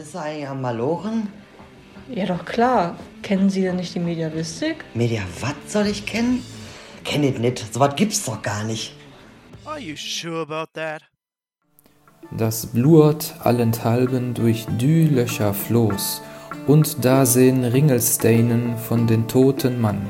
Bist du eigentlich am Malochen? Ja, doch klar. Kennen Sie denn nicht die Mediavistik? Media, was soll ich kennen? Kenn ich nicht. So was gibt's doch gar nicht. Are you sure about that? Das bluert allenthalben durch dü Löcher Floß, und da sehn Ringelsteinen von den toten Mann.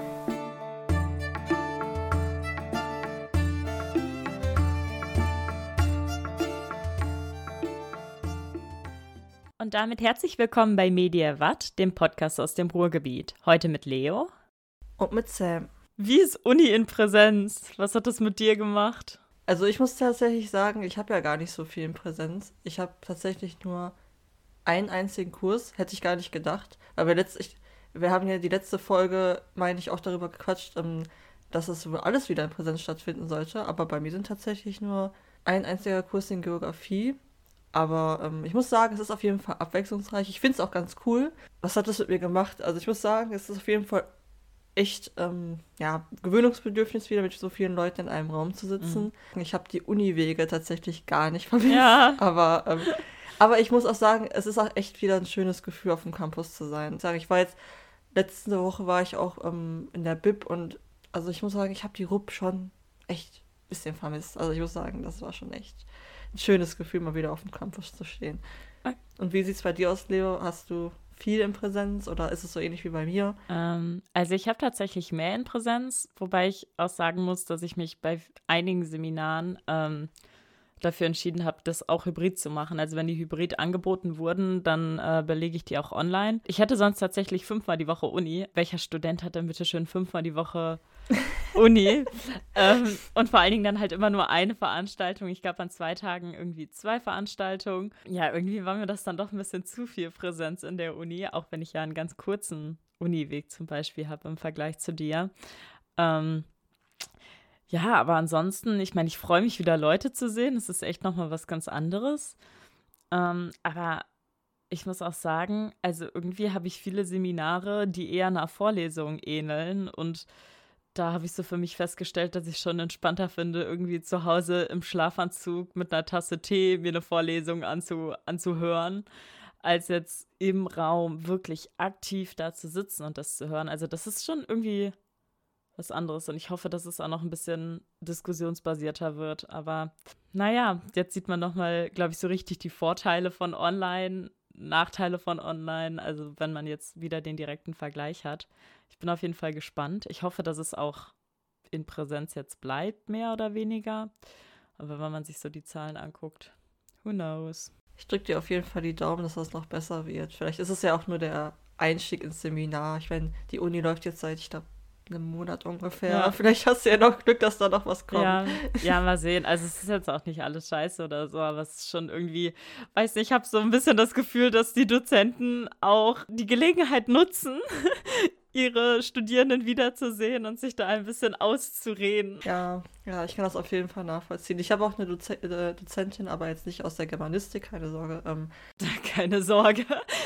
Und damit herzlich willkommen bei Media Watt, dem Podcast aus dem Ruhrgebiet. Heute mit Leo. Und mit Sam. Wie ist Uni in Präsenz? Was hat das mit dir gemacht? Also ich muss tatsächlich sagen, ich habe ja gar nicht so viel in Präsenz. Ich habe tatsächlich nur einen einzigen Kurs, hätte ich gar nicht gedacht. Weil wir haben ja die letzte Folge, meine ich, auch darüber gequatscht, dass es alles wieder in Präsenz stattfinden sollte. Aber bei mir sind tatsächlich nur ein einziger Kurs in Geografie. Aber ich muss sagen, es ist auf jeden Fall abwechslungsreich. Ich finde es auch ganz cool. Was hat das mit mir gemacht? Also ich muss sagen, es ist auf jeden Fall echt Gewöhnungsbedürfnis, wieder mit so vielen Leuten in einem Raum zu sitzen. Ich habe die Uniwege tatsächlich gar nicht vermisst. Ja. Aber ich muss auch sagen, es ist auch echt wieder ein schönes Gefühl, auf dem Campus zu sein. Letzte Woche war ich auch in der Bib und also ich muss sagen, ich habe die RUP schon echt ein bisschen vermisst. Also ich muss sagen, das war schon echt ein schönes Gefühl, mal wieder auf dem Campus zu stehen. Und wie sieht es bei dir aus, Leo? Hast du viel in Präsenz oder ist es so ähnlich wie bei mir? Also ich habe tatsächlich mehr in Präsenz, wobei ich auch sagen muss, dass ich mich bei einigen Seminaren dafür entschieden habe, das auch hybrid zu machen. Also wenn die hybrid angeboten wurden, dann belege ich die auch online. Ich hatte sonst tatsächlich 5-mal die Woche Uni. Welcher Student hat denn bitte schön 5-mal die Woche Uni? Und vor allen Dingen dann halt immer nur eine Veranstaltung. Ich glaube, an 2 Tagen irgendwie 2 Veranstaltungen. Ja, irgendwie war mir das dann doch ein bisschen zu viel Präsenz in der Uni, auch wenn ich ja einen ganz kurzen Uniweg zum Beispiel habe im Vergleich zu dir. Ja, aber ansonsten, ich meine, ich freue mich wieder, Leute zu sehen. Es ist echt nochmal was ganz anderes. Aber ich muss auch sagen, also irgendwie habe ich viele Seminare, die eher einer Vorlesung ähneln. Und da habe ich so für mich festgestellt, dass ich schon entspannter finde, irgendwie zu Hause im Schlafanzug mit einer Tasse Tee mir eine Vorlesung anzuhören, als jetzt im Raum wirklich aktiv da zu sitzen und das zu hören. Also das ist schon irgendwie was anderes. Und ich hoffe, dass es auch noch ein bisschen diskussionsbasierter wird. Aber naja, jetzt sieht man nochmal, glaube ich, so richtig die Vorteile von Online, Nachteile von Online. Also wenn man jetzt wieder den direkten Vergleich hat. Ich bin auf jeden Fall gespannt. Ich hoffe, dass es auch in Präsenz jetzt bleibt, mehr oder weniger. Aber wenn man sich so die Zahlen anguckt, who knows? Ich drücke dir auf jeden Fall die Daumen, dass das noch besser wird. Vielleicht ist es ja auch nur der Einstieg ins Seminar. Ich meine, die Uni läuft jetzt seit, ich glaube, einem Monat ungefähr. Ja. Vielleicht hast du ja noch Glück, dass da noch was kommt. Ja, mal sehen. Also es ist jetzt auch nicht alles scheiße oder so, aber es ist schon irgendwie, weiß nicht, ich habe so ein bisschen das Gefühl, dass die Dozenten auch die Gelegenheit nutzen, ihre Studierenden wiederzusehen und sich da ein bisschen auszureden. Ja, ich kann das auf jeden Fall nachvollziehen. Ich habe auch eine Dozentin, aber jetzt nicht aus der Germanistik, keine Sorge. Keine Sorge.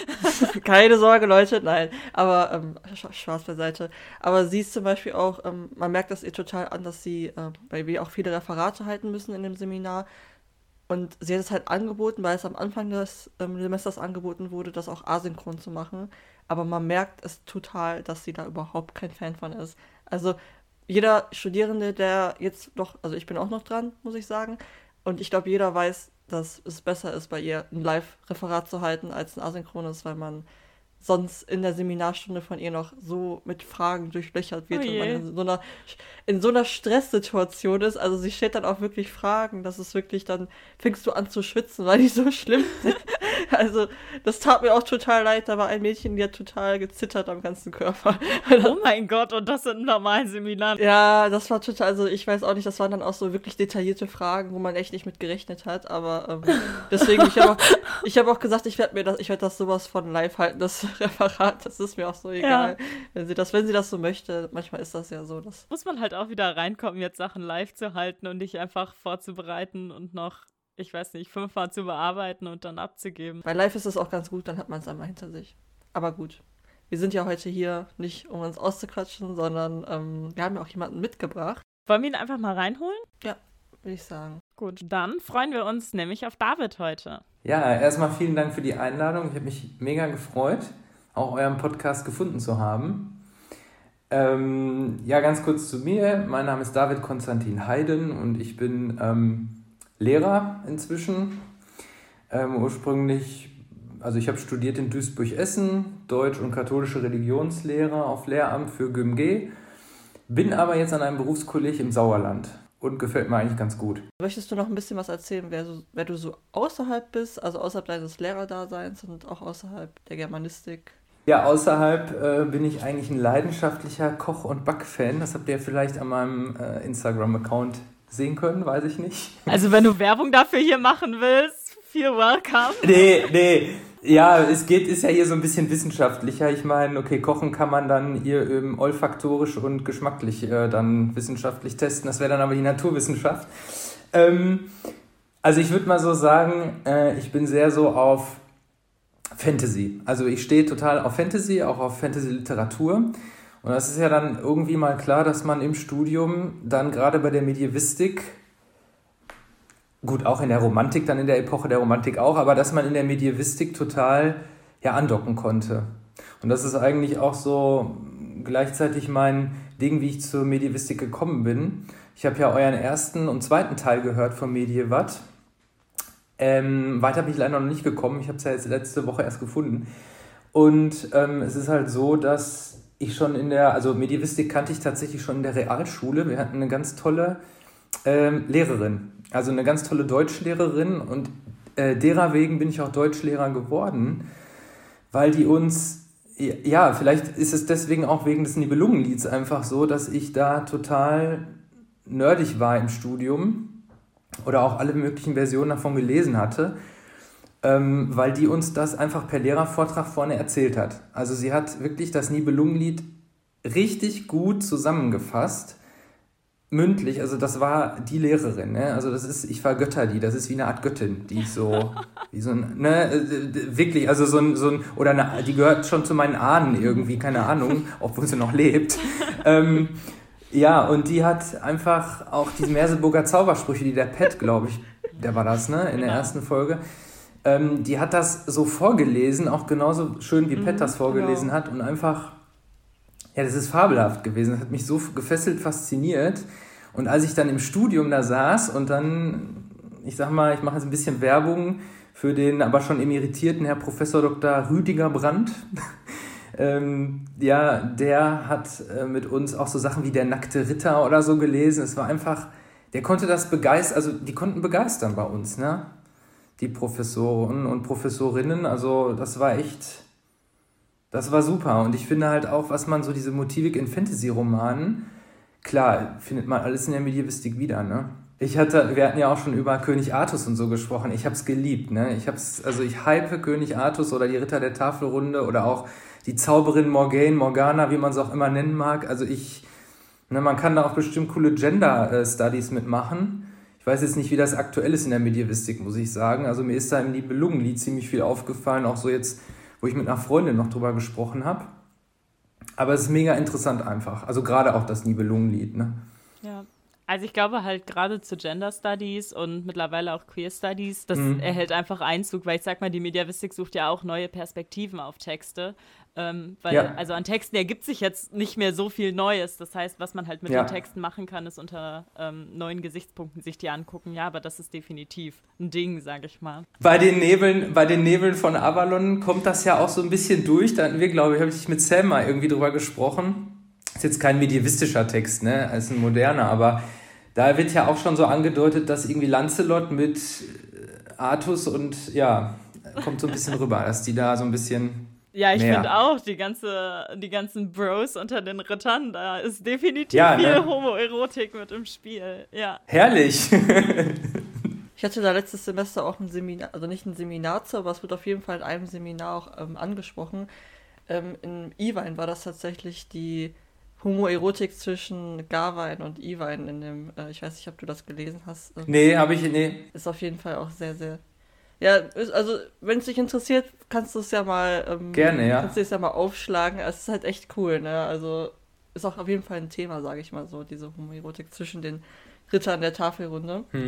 Keine Sorge, Leute, nein. Aber Spaß beiseite. Aber sie ist zum Beispiel auch, man merkt das ihr total an, dass sie, weil wir auch viele Referate halten müssen in dem Seminar. Und sie hat es halt angeboten, weil es am Anfang des Semesters angeboten wurde, das auch asynchron zu machen. Aber man merkt es total, dass sie da überhaupt kein Fan von ist. Also jeder Studierende, der jetzt noch, also ich bin auch noch dran, muss ich sagen. Und ich glaube, jeder weiß, dass es besser ist, bei ihr ein Live-Referat zu halten, als ein asynchrones, weil man sonst in der Seminarstunde von ihr noch so mit Fragen durchlöchert wird und man in so einer Stresssituation ist. Also sie stellt dann auch wirklich Fragen, dass es wirklich dann fängst du an zu schwitzen, weil die so schlimm sind. Also das tat mir auch total leid. Da war ein Mädchen, die hat total gezittert am ganzen Körper. Oh mein Gott, und das in normalen Seminaren. Ja, das war total, also ich weiß auch nicht, das waren dann auch so wirklich detaillierte Fragen, wo man echt nicht mit gerechnet hat, aber deswegen, ich hab auch gesagt, ich werde das sowas von live halten, das Referat, das ist mir auch so egal, wenn sie das so möchte. Manchmal ist das ja so. Das muss man halt auch wieder reinkommen, jetzt Sachen live zu halten und nicht einfach vorzubereiten und noch, ich weiß nicht, 5-mal zu bearbeiten und dann abzugeben. Bei live ist es auch ganz gut, dann hat man es einmal hinter sich. Aber gut, wir sind ja heute hier nicht, um uns auszuquatschen, sondern wir haben ja auch jemanden mitgebracht. Wollen wir ihn einfach mal reinholen? Ja, würde ich sagen. Gut, dann freuen wir uns nämlich auf David heute. Ja, erstmal vielen Dank für die Einladung. Ich habe mich mega gefreut, auch euren Podcast gefunden zu haben. Ja, ganz kurz zu mir. Mein Name ist David Konstantin Heiden und ich bin Lehrer inzwischen. Ursprünglich, also ich habe studiert in Duisburg-Essen, Deutsch- und katholische Religionslehre auf Lehramt für GymG, bin aber jetzt an einem Berufskolleg im Sauerland und gefällt mir eigentlich ganz gut. Möchtest du noch ein bisschen was erzählen, wer du so außerhalb bist, also außerhalb deines Lehrerdaseins und auch außerhalb der Germanistik? Ja, außerhalb bin ich eigentlich ein leidenschaftlicher Koch- und Backfan. Das habt ihr vielleicht an meinem Instagram-Account sehen können, weiß ich nicht. Also wenn du Werbung dafür hier machen willst, feel welcome. Nee. Ja, ist ja hier so ein bisschen wissenschaftlicher. Ich meine, okay, kochen kann man dann hier olfaktorisch und geschmacklich dann wissenschaftlich testen. Das wäre dann aber die Naturwissenschaft. Also ich würde mal so sagen, ich bin sehr so auf Fantasy. Also ich stehe total auf Fantasy, auch auf Fantasy-Literatur. Und das ist ja dann irgendwie mal klar, dass man im Studium dann gerade bei der Medievistik, gut, auch in der Romantik, dann in der Epoche der Romantik auch, aber dass man in der Medievistik total andocken konnte. Und das ist eigentlich auch so gleichzeitig mein Ding, wie ich zur Medievistik gekommen bin. Ich habe ja euren ersten und zweiten Teil gehört von Medievat. Weiter bin ich leider noch nicht gekommen. Ich habe es ja jetzt letzte Woche erst gefunden. Und es ist halt so, dass ich schon also Medievistik kannte ich tatsächlich schon in der Realschule. Wir hatten eine ganz tolle Lehrerin, also eine ganz tolle Deutschlehrerin und derer wegen bin ich auch Deutschlehrer geworden, weil die uns, ja, vielleicht ist es deswegen auch wegen des Nibelungenlieds einfach so, dass ich da total nerdig war im Studium oder auch alle möglichen Versionen davon gelesen hatte, weil die uns das einfach per Lehrervortrag vorne erzählt hat. Also sie hat wirklich das Nibelungenlied richtig gut zusammengefasst, mündlich, also das war die Lehrerin, ne? Also ich vergötter die, das ist wie eine Art Göttin, die ich so, wie so ein, ne, wirklich, also die gehört schon zu meinen Ahnen irgendwie, keine Ahnung, obwohl sie noch lebt. Ja, und die hat einfach auch diese Merseburger Zaubersprüche, die der Pet, glaube ich, der war das, ne, in der ersten Folge, die hat das so vorgelesen, auch genauso schön wie Pet das vorgelesen hat und einfach, ja, das ist fabelhaft gewesen. Das hat mich so gefesselt, fasziniert. Und als ich dann im Studium da saß und dann, ich sag mal, ich mache jetzt ein bisschen Werbung für den aber schon emeritierten Herr Professor Dr. Rüdiger Brandt. Ja, der hat mit uns auch so Sachen wie Der nackte Ritter oder so gelesen. Es war einfach, der konnte das begeistern, also die konnten begeistern bei uns, ne? Die Professoren und Professorinnen, also das war super. Und ich finde halt auch, was man so diese Motivik in Fantasy-Romanen, klar, findet man alles in der Medievistik wieder, ne? Wir hatten ja auch schon über König Artus und so gesprochen. Ich hab's geliebt, ne? Ich hype König Artus oder die Ritter der Tafelrunde oder auch die Zauberin Morgana, wie man es auch immer nennen mag. Also man kann da auch bestimmt coole Gender-Studies mitmachen. Ich weiß jetzt nicht, wie das aktuell ist in der Medievistik, muss ich sagen. Also mir ist da im Nibelungenlied ziemlich viel aufgefallen, auch so jetzt, wo ich mit einer Freundin noch drüber gesprochen habe. Aber es ist mega interessant einfach. Also gerade auch das Nibelungenlied, ne? Ja, also ich glaube halt gerade zu Gender Studies und mittlerweile auch Queer Studies, das erhält einfach Einzug, weil ich sag mal, die Mediavistik sucht ja auch neue Perspektiven auf Texte. Also an Texten ergibt sich jetzt nicht mehr so viel Neues. Das heißt, was man halt mit den Texten machen kann, ist unter neuen Gesichtspunkten sich die angucken. Ja, aber das ist definitiv ein Ding, sage ich mal. Bei den Nebeln von Avalon kommt das ja auch so ein bisschen durch. Da hatten wir, glaube ich, habe ich mit Sam mal irgendwie drüber gesprochen. Ist jetzt kein medievistischer Text, ne? Es ist ein moderner, aber da wird ja auch schon so angedeutet, dass irgendwie Lancelot mit Artus und ja, kommt so ein bisschen rüber, dass die da so ein bisschen. Ja, ich finde auch, die ganzen Bros unter den Rittern, da ist definitiv viel Homoerotik mit im Spiel. Ja. Herrlich! Ich hatte da letztes Semester auch ein Seminar, also nicht ein Seminar zu, aber es wird auf jeden Fall in einem Seminar auch angesprochen. In Iwein war das tatsächlich die Homoerotik zwischen Gawain und Iwein in dem, ich weiß nicht, ob du das gelesen hast. Nee. Ist auf jeden Fall auch sehr, sehr. Ja, also wenn es dich interessiert, kannst du es ja mal gerne, ja. Kannst du es ja mal aufschlagen. Es ist halt echt cool, ne? Also ist auch auf jeden Fall ein Thema, sage ich mal so, diese Homoerotik zwischen den Rittern der Tafelrunde.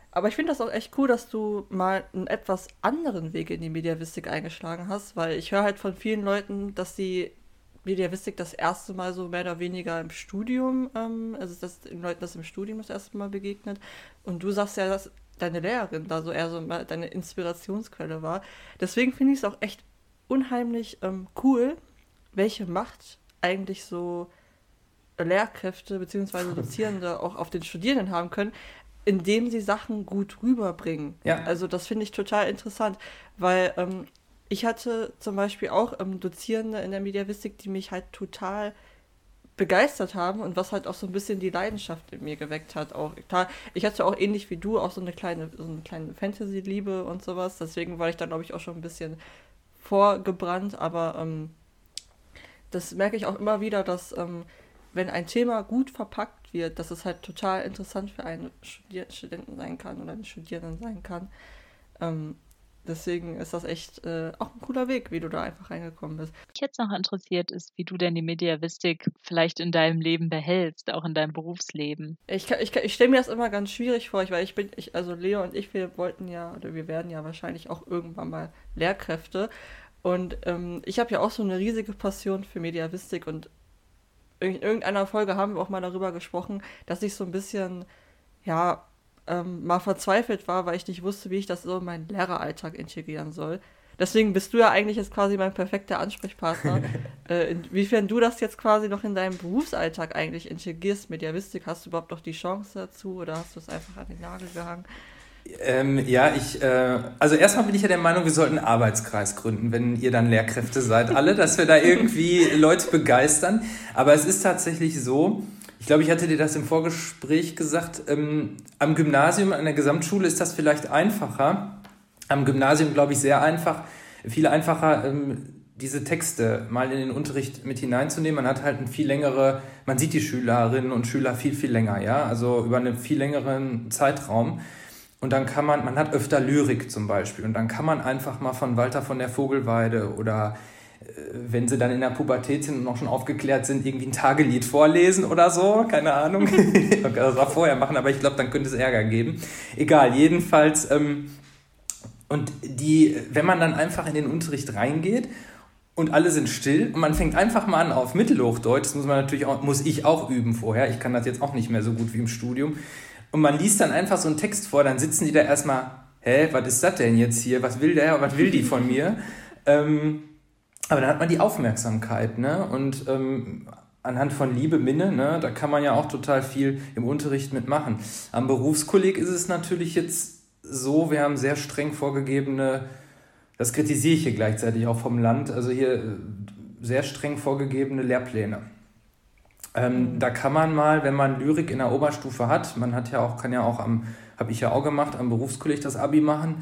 Aber ich finde das auch echt cool, dass du mal einen etwas anderen Weg in die Mediavistik eingeschlagen hast, weil ich höre halt von vielen Leuten, dass die Mediavistik das erste Mal so mehr oder weniger im Studium, also dass den Leuten das im Studium das erste Mal begegnet. Und du sagst ja, dass deine Lehrerin da so eher so mal deine Inspirationsquelle war. Deswegen finde ich es auch echt unheimlich cool, welche Macht eigentlich so Lehrkräfte bzw. Dozierende auch auf den Studierenden haben können, indem sie Sachen gut rüberbringen. Ja. Also das finde ich total interessant, weil ich hatte zum Beispiel auch Dozierende in der Mediavistik, die mich halt total begeistert haben und was halt auch so ein bisschen die Leidenschaft in mir geweckt hat. Auch klar, ich hatte auch ähnlich wie du auch so eine kleine Fantasy-Liebe und sowas, deswegen war ich dann, glaube ich, auch schon ein bisschen vorgebrannt, aber das merke ich auch immer wieder, dass wenn ein Thema gut verpackt wird, dass es halt total interessant für einen Studenten sein kann oder einen Studierenden sein kann. Deswegen ist das echt auch ein cooler Weg, wie du da einfach reingekommen bist. Was mich jetzt noch interessiert ist, wie du denn die Mediavistik vielleicht in deinem Leben behältst, auch in deinem Berufsleben. Ich stelle mir das immer ganz schwierig vor, weil also Leo und ich, wir werden ja wahrscheinlich auch irgendwann mal Lehrkräfte. Und ich habe ja auch so eine riesige Passion für Mediavistik und in irgendeiner Folge haben wir auch mal darüber gesprochen, dass ich so ein bisschen, ja, mal verzweifelt war, weil ich nicht wusste, wie ich das so in meinen Lehreralltag integrieren soll. Deswegen bist du ja eigentlich jetzt quasi mein perfekter Ansprechpartner. Inwiefern du das jetzt quasi noch in deinem Berufsalltag eigentlich integrierst, Mediavistik, hast du überhaupt noch die Chance dazu oder hast du es einfach an den Nagel gehangen? Also erstmal bin ich ja der Meinung, wir sollten einen Arbeitskreis gründen, wenn ihr dann Lehrkräfte seid, alle, dass wir da irgendwie Leute begeistern. Aber es ist tatsächlich so, ich glaube, ich hatte dir das im Vorgespräch gesagt, am Gymnasium, an der Gesamtschule ist das vielleicht einfacher. Am Gymnasium, glaube ich, sehr einfach, viel einfacher, diese Texte mal in den Unterricht mit hineinzunehmen. Man hat halt man sieht die Schülerinnen und Schüler viel, viel länger, ja, also über einen viel längeren Zeitraum. Und dann man hat öfter Lyrik zum Beispiel, und dann kann man einfach mal von Walter von der Vogelweide oder wenn sie dann in der Pubertät sind und noch schon aufgeklärt sind, irgendwie ein Tagelied vorlesen oder so, keine Ahnung. Ich kann das auch vorher machen, aber ich glaube, dann könnte es Ärger geben. Egal, jedenfalls. Und wenn man dann einfach in den Unterricht reingeht und alle sind still und man fängt einfach mal an auf Mittelhochdeutsch, das muss ich auch üben vorher, ich kann das jetzt auch nicht mehr so gut wie im Studium, und man liest dann einfach so einen Text vor, dann sitzen die da erstmal, was ist das denn jetzt hier, was will die von mir? Aber dann hat man die Aufmerksamkeit, ne? Und anhand von Liebe, Minne, ne, da kann man ja auch total viel im Unterricht mitmachen. Am Berufskolleg ist es natürlich jetzt so, wir haben sehr streng vorgegebene, das kritisiere ich hier gleichzeitig auch vom Land, also hier sehr streng vorgegebene Lehrpläne. Da kann man mal, wenn man Lyrik in der Oberstufe hat, habe ich ja auch gemacht, am Berufskolleg das Abi machen,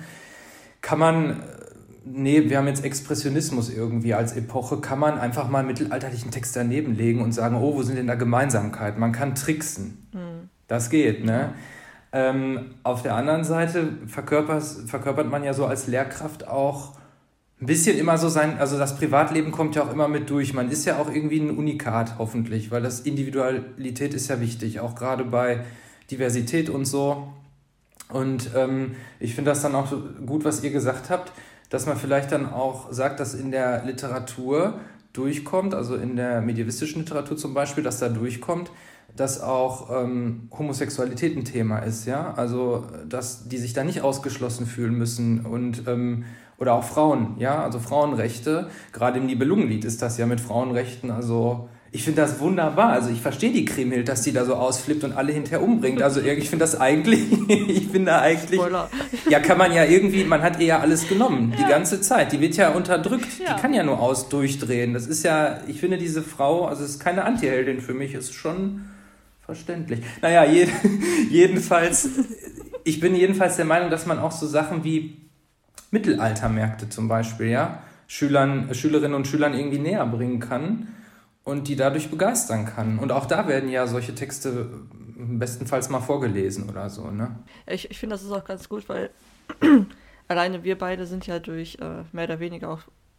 wir haben jetzt Expressionismus irgendwie als Epoche, kann man einfach mal einen mittelalterlichen Text daneben legen und sagen, oh, wo sind denn da Gemeinsamkeiten? Man kann tricksen. Das geht, ne? Auf der anderen Seite verkörpert man ja so als Lehrkraft auch ein bisschen immer so also das Privatleben kommt ja auch immer mit durch. Man ist ja auch irgendwie ein Unikat, hoffentlich, weil das Individualität ist ja wichtig, auch gerade bei Diversität und so. Und ich finde das dann auch so gut, was ihr gesagt habt, dass man vielleicht dann auch sagt, dass in der Literatur durchkommt, also in der medievistischen Literatur zum Beispiel, dass da durchkommt, dass auch Homosexualität ein Thema ist, ja, also dass die sich da nicht ausgeschlossen fühlen müssen und oder auch Frauen, ja, also Frauenrechte, gerade im Nibelungenlied ist das ja mit Frauenrechten, also ich finde das wunderbar, also ich verstehe die Kriemhild, dass die da so ausflippt und alle hinterher umbringt, also ich finde Spoiler. Ja, kann man ja irgendwie, man hat ihr ja alles genommen, die ganze Zeit, die wird ja unterdrückt, die kann ja nur durchdrehen, das ist ja, ich finde diese Frau, also es ist keine Antiheldin für mich, ist schon verständlich. Naja, jedenfalls, ich bin jedenfalls der Meinung, dass man auch so Sachen wie Mittelaltermärkte zum Beispiel, ja, Schülerinnen und Schülern irgendwie näher bringen kann und die dadurch begeistern kann. Und auch da werden ja solche Texte bestenfalls mal vorgelesen oder so, ne? Ich finde, das ist auch ganz gut, weil alleine wir beide sind ja durch mehr oder weniger auch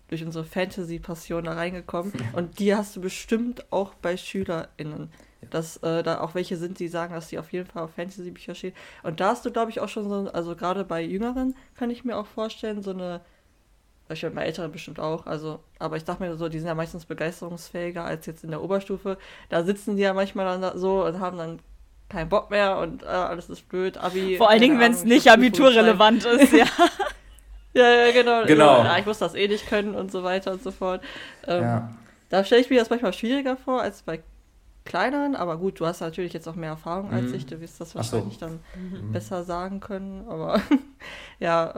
durch unsere Fantasy-Passion da reingekommen. Und die hast du bestimmt auch bei SchülerInnen. Dass da auch welche sind, die sagen, dass die auf jeden Fall auf Fantasy-Bücher stehen. Und da hast du, glaube ich, auch schon so, also gerade bei Jüngeren kann ich mir auch vorstellen, so eine, ich meine, bei Älteren bestimmt auch, also, aber ich dachte mir so, die sind ja meistens begeisterungsfähiger als jetzt in der Oberstufe. Da sitzen die ja manchmal dann da so und haben dann keinen Bock mehr und alles ist blöd, Abi. Vor allen Dingen, wenn es nicht abiturrelevant ist, ja. Ja, genau. Genau. Ja, ich muss das eh nicht können und so weiter und so fort. Ja. Da stelle ich mir das manchmal schwieriger vor als bei kleineren, aber gut, du hast natürlich jetzt auch mehr Erfahrung als ich, du wirst das wahrscheinlich dann besser sagen können, aber ja,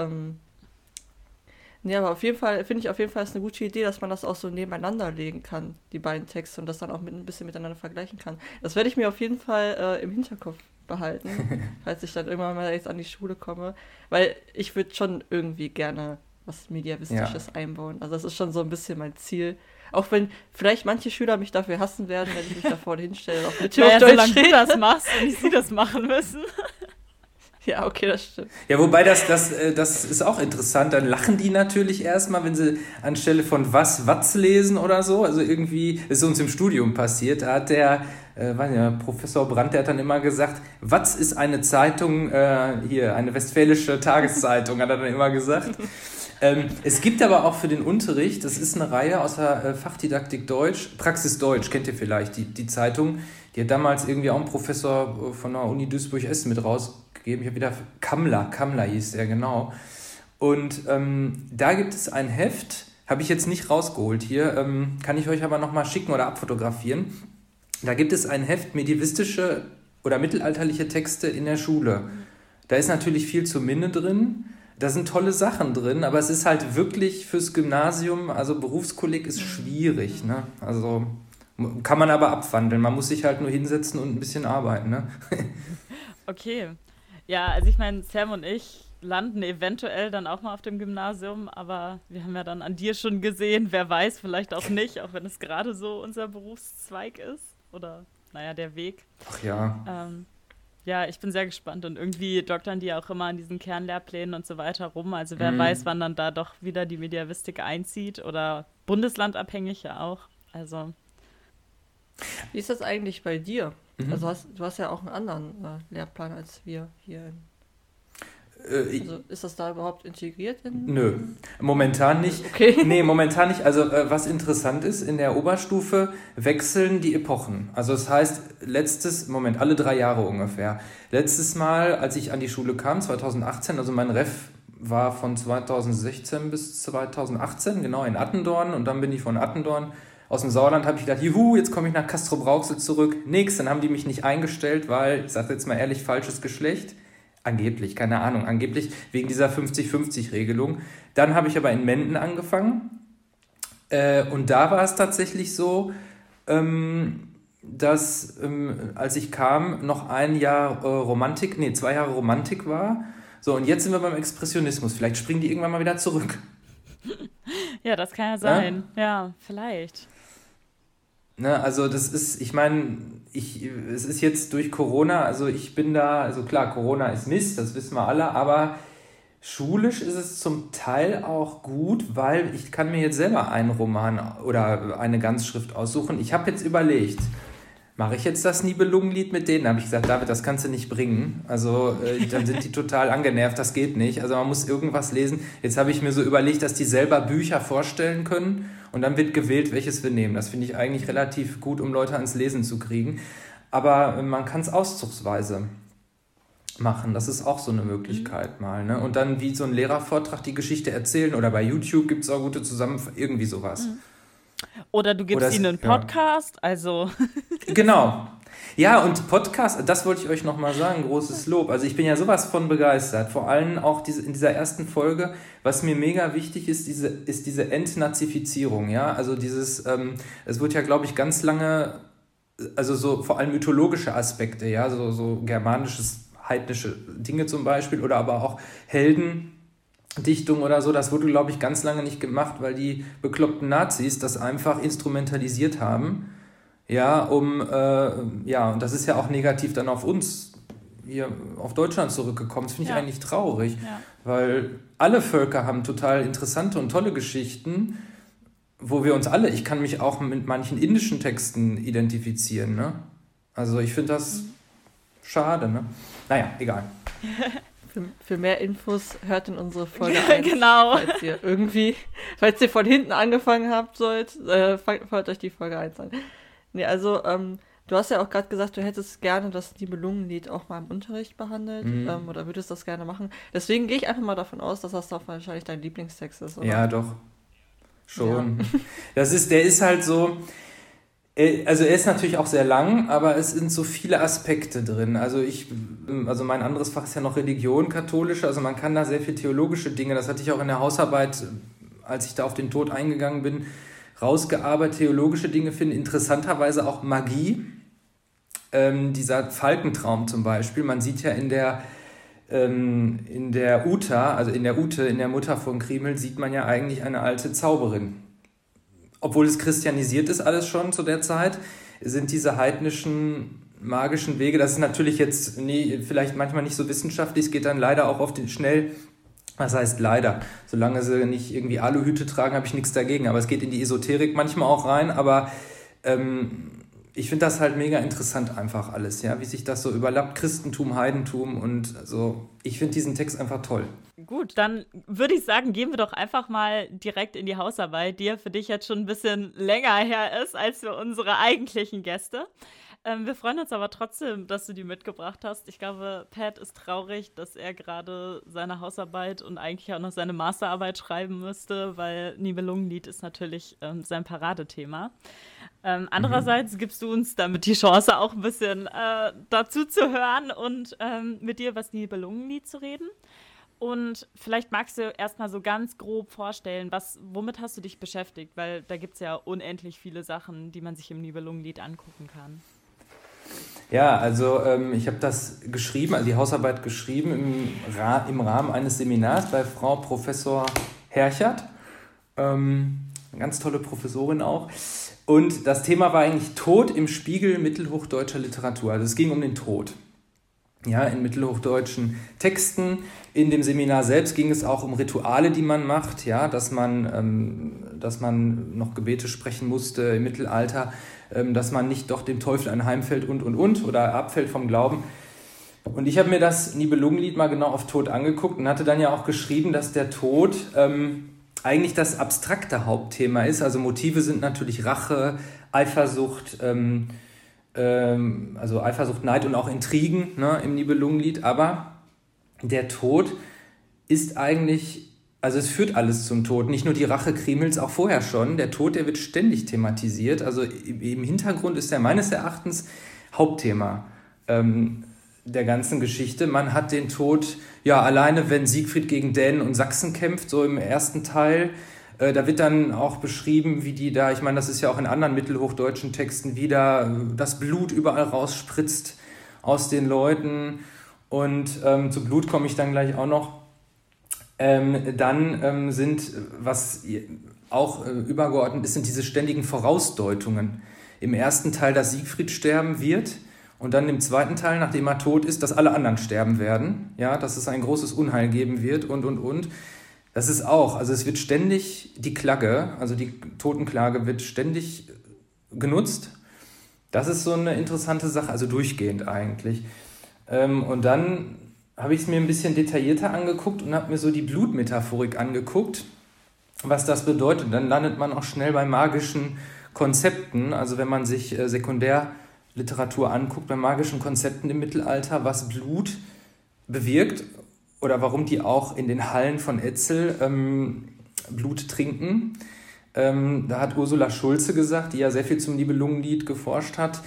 nee, aber auf jeden Fall, finde ich auf jeden Fall ist eine gute Idee, dass man das auch so nebeneinander legen kann, die beiden Texte, und das dann auch ein bisschen miteinander vergleichen kann. Das werde ich mir auf jeden Fall im Hinterkopf behalten, falls ich dann irgendwann mal jetzt an die Schule komme, weil ich würde schon irgendwie gerne was Mediavistisches einbauen. Also das ist schon so ein bisschen mein Ziel. Auch wenn vielleicht manche Schüler mich dafür hassen werden, wenn ich mich da vorne hinstelle und auf Mitte auf Deutsch solange du das machst und nicht sie das machen müssen. Ja, okay, das stimmt. Ja, wobei das ist auch interessant. Dann lachen die natürlich erstmal, wenn sie anstelle von Watz lesen oder so. Also irgendwie, das ist uns im Studium passiert, da hat der Professor Brandt, der hat dann immer gesagt, Watz ist eine Zeitung, eine westfälische Tageszeitung, hat er dann immer gesagt. Es gibt aber auch für den Unterricht, das ist eine Reihe aus der Fachdidaktik Deutsch, Praxis Deutsch, kennt ihr vielleicht, die Zeitung, die hat damals irgendwie auch ein Professor von der Uni Duisburg-Essen mit rausgegeben, ich habe wieder, Kammler hieß der, genau. Und da gibt es ein Heft, habe ich jetzt nicht rausgeholt hier, kann ich euch aber nochmal schicken oder abfotografieren. Da gibt es ein Heft medievistische oder mittelalterliche Texte in der Schule. Da ist natürlich viel zu Minne drin. Da sind tolle Sachen drin, aber es ist halt wirklich fürs Gymnasium, also Berufskolleg ist schwierig, ne? Also kann man aber abwandeln. Man muss sich halt nur hinsetzen und ein bisschen arbeiten, ne? Okay. Ja, also ich meine, Sam und ich landen eventuell dann auch mal auf dem Gymnasium, aber wir haben ja dann an dir schon gesehen, wer weiß, vielleicht auch nicht, auch wenn es gerade so unser Berufszweig ist oder, naja, der Weg. Ach ja. Ja, ich bin sehr gespannt und irgendwie doktern die auch immer an diesen Kernlehrplänen und so weiter rum. Also wer weiß, wann dann da doch wieder die Mediavistik einzieht oder bundeslandabhängig ja auch. Also. Wie ist das eigentlich bei dir? Also du hast ja auch einen anderen Lehrplan als wir hier. Also ist das da überhaupt integriert? Nö, momentan nicht. Okay. Nee, momentan nicht. Also was interessant ist, in der Oberstufe wechseln die Epochen. Also das heißt, alle 3 Jahre ungefähr. Letztes Mal, als ich an die Schule kam, 2018, also mein Ref war von 2016 bis 2018, genau in Attendorn. Und dann bin ich von Attendorn aus dem Sauerland, habe ich gedacht, juhu, jetzt komme ich nach Castrop-Rauxel zurück. Nix, dann haben die mich nicht eingestellt, weil, ich sage jetzt mal ehrlich, falsches Geschlecht. Angeblich, keine Ahnung, angeblich wegen dieser 50-50-Regelung. Dann habe ich aber in Menden angefangen und da war es tatsächlich so, dass als ich kam, noch 2 Jahre Romantik war. So, und jetzt sind wir beim Expressionismus. Vielleicht springen die irgendwann mal wieder zurück. Ja, das kann ja sein. Ja, vielleicht. Ne, also das ist, ich meine, es ist jetzt durch Corona, also ich bin da, also klar, Corona ist Mist, das wissen wir alle, aber schulisch ist es zum Teil auch gut, weil ich kann mir jetzt selber einen Roman oder eine Ganzschrift aussuchen. Ich habe jetzt überlegt, mache ich jetzt das Nibelungenlied mit denen? Da habe ich gesagt, David, das kannst du nicht bringen. Also dann sind die total angenervt, das geht nicht. Also man muss irgendwas lesen. Jetzt habe ich mir so überlegt, dass die selber Bücher vorstellen können und dann wird gewählt, welches wir nehmen. Das finde ich eigentlich relativ gut, um Leute ans Lesen zu kriegen. Aber man kann es auszugsweise machen. Das ist auch so eine Möglichkeit mal. Ne? Und dann wie so ein Lehrervortrag die Geschichte erzählen oder bei YouTube gibt es auch gute Zusammenfassungen, irgendwie sowas. Oder du gibst ihnen einen Podcast, ja. Also. Genau. Ja, und Podcast, das wollte ich euch nochmal sagen, großes Lob. Also ich bin ja sowas von begeistert. Vor allem auch in dieser ersten Folge, was mir mega wichtig ist, diese Entnazifizierung. Ja? Also es wird ja, glaube ich, ganz lange, also so vor allem mythologische Aspekte, ja, so germanisches, heidnische Dinge zum Beispiel oder aber auch Heldendichtung oder so, das wurde, glaube ich, ganz lange nicht gemacht, weil die bekloppten Nazis das einfach instrumentalisiert haben. Ja, und das ist ja auch negativ dann auf uns, hier auf Deutschland zurückgekommen. Das finde ich eigentlich traurig, weil alle Völker haben total interessante und tolle Geschichten. wo wir uns alle, ich kann mich auch mit manchen indischen Texten identifizieren, ne? Also ich finde das schade, ne? Naja, egal. Für mehr Infos hört in unsere Folge 1. Genau. Falls ihr von hinten angefangen habt hört euch die Folge 1 an. Nee, also, du hast ja auch gerade gesagt, du hättest gerne das Nibelungenlied auch mal im Unterricht behandelt, oder würdest das gerne machen. Deswegen gehe ich einfach mal davon aus, dass das doch wahrscheinlich dein Lieblingstext ist, oder? Ja, doch. Schon. Ja. Der ist halt so, also er ist natürlich auch sehr lang, aber es sind so viele Aspekte drin. Also mein anderes Fach ist ja noch Religion, katholisch, also man kann da sehr viel theologische Dinge, das hatte ich auch in der Hausarbeit, als ich da auf den Tod eingegangen bin, rausgearbeitet, theologische Dinge finden, interessanterweise auch Magie. Dieser Falkentraum zum Beispiel, man sieht ja in der Uta, also in der Ute, in der Mutter von Kriemhild, sieht man ja eigentlich eine alte Zauberin. Obwohl es christianisiert ist alles schon zu der Zeit, sind diese heidnischen magischen Wege, das ist natürlich jetzt vielleicht manchmal nicht so wissenschaftlich, es geht dann leider auch oft schnell, was heißt leider, solange sie nicht irgendwie Aluhüte tragen, habe ich nichts dagegen, aber es geht in die Esoterik manchmal auch rein, aber ich finde das halt mega interessant einfach alles, ja, wie sich das so überlappt, Christentum, Heidentum und so. Ich finde diesen Text einfach toll. Gut, dann würde ich sagen, gehen wir doch einfach mal direkt in die Hausarbeit, die ja für dich jetzt schon ein bisschen länger her ist als für unsere eigentlichen Gäste. Wir freuen uns aber trotzdem, dass du die mitgebracht hast. Ich glaube, Pat ist traurig, dass er gerade seine Hausarbeit und eigentlich auch noch seine Masterarbeit schreiben müsste, weil Nibelungenlied ist natürlich sein Paradethema. Andererseits gibst du uns damit die Chance, auch ein bisschen dazu zu hören und mit dir über das Nibelungenlied zu reden. Und vielleicht magst du erstmal so ganz grob vorstellen, womit hast du dich beschäftigt? Weil da gibt es ja unendlich viele Sachen, die man sich im Nibelungenlied angucken kann. Ja, also ich habe das geschrieben, also die Hausarbeit geschrieben im Rahmen eines Seminars bei Frau Professor Herchert. Eine ganz tolle Professorin auch. Und das Thema war eigentlich Tod im Spiegel mittelhochdeutscher Literatur. Also es ging um den Tod. Ja, in mittelhochdeutschen Texten. In dem Seminar selbst ging es auch um Rituale, die man macht, ja, dass man noch Gebete sprechen musste im Mittelalter, dass man nicht doch dem Teufel anheimfällt und oder abfällt vom Glauben. Und ich habe mir das Nibelungenlied mal genau auf Tod angeguckt und hatte dann ja auch geschrieben, dass der Tod eigentlich das abstrakte Hauptthema ist. Also Motive sind natürlich Rache, Eifersucht, also Eifersucht, Neid und auch Intrigen, ne, im Nibelungenlied, aber der Tod ist eigentlich, also es führt alles zum Tod, nicht nur die Rache Kriemhilds, auch vorher schon, der Tod, der wird ständig thematisiert, also im Hintergrund ist er meines Erachtens Hauptthema der ganzen Geschichte. Man hat den Tod, ja, alleine wenn Siegfried gegen Dänen und Sachsen kämpft, so im ersten Teil, da wird dann auch beschrieben, wie die da, ich meine, das ist ja auch in anderen mittelhochdeutschen Texten, wie da das Blut überall rausspritzt aus den Leuten. Und zu Blut komme ich dann gleich auch noch. Dann sind, was auch übergeordnet ist, sind diese ständigen Vorausdeutungen. Im ersten Teil, dass Siegfried sterben wird und dann im zweiten Teil, nachdem er tot ist, dass alle anderen sterben werden. Ja, dass es ein großes Unheil geben wird und. Das ist auch, also es wird ständig die Klagge, also die Totenklage wird ständig genutzt. Das ist so eine interessante Sache, also durchgehend eigentlich. Und dann habe ich es mir ein bisschen detaillierter angeguckt und habe mir so die Blutmetaphorik angeguckt, was das bedeutet. Dann landet man auch schnell bei magischen Konzepten, also wenn man sich Sekundärliteratur anguckt, bei magischen Konzepten im Mittelalter, was Blut bewirkt oder warum die auch in den Hallen von Etzel Blut trinken. Da hat Ursula Schulze gesagt, die ja sehr viel zum Nibelungenlied geforscht hat,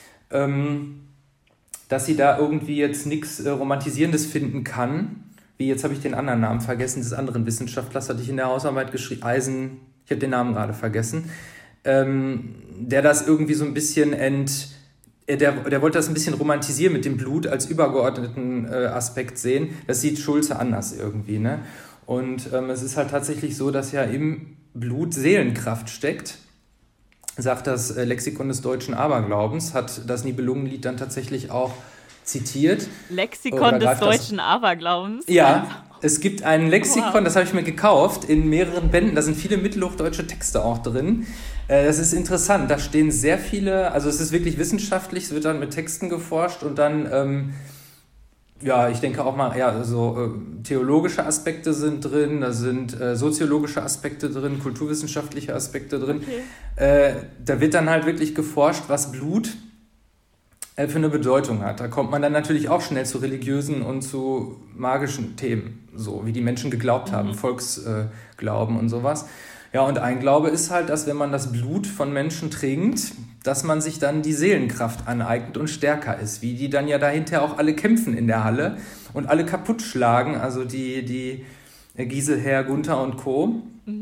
dass sie da irgendwie jetzt nichts Romantisierendes finden kann. Wie, jetzt habe ich den anderen Namen vergessen, des anderen Wissenschaftlers, hatte ich in der Hausarbeit geschrieben, ich habe den Namen gerade vergessen, der das irgendwie so ein bisschen der wollte das ein bisschen romantisieren mit dem Blut als übergeordneten Aspekt sehen. Das sieht Schulze anders irgendwie, ne? Und es ist halt tatsächlich so, dass ja im Blut Seelenkraft steckt, sagt das Lexikon des deutschen Aberglaubens, hat das Nibelungenlied dann tatsächlich auch zitiert. Lexikon des deutschen Aberglaubens? Ja, Es gibt ein Lexikon, das habe ich mir gekauft, in mehreren Bänden. Da sind viele mittelhochdeutsche Texte auch drin. Das ist interessant. Da stehen sehr viele, also es ist wirklich wissenschaftlich, es wird dann mit Texten geforscht und dann, ich denke auch mal, theologische Aspekte sind drin, da sind soziologische Aspekte drin, kulturwissenschaftliche Aspekte drin. Okay. Da wird dann halt wirklich geforscht, was Blut für eine Bedeutung hat. Da kommt man dann natürlich auch schnell zu religiösen und zu magischen Themen, so wie die Menschen geglaubt haben, Volksglauben und sowas. Ja, und ein Glaube ist halt, dass wenn man das Blut von Menschen trinkt, dass man sich dann die Seelenkraft aneignet und stärker ist, wie die dann ja dahinter auch alle kämpfen in der Halle und alle kaputt schlagen, also die Giselher, Gunther und Co.,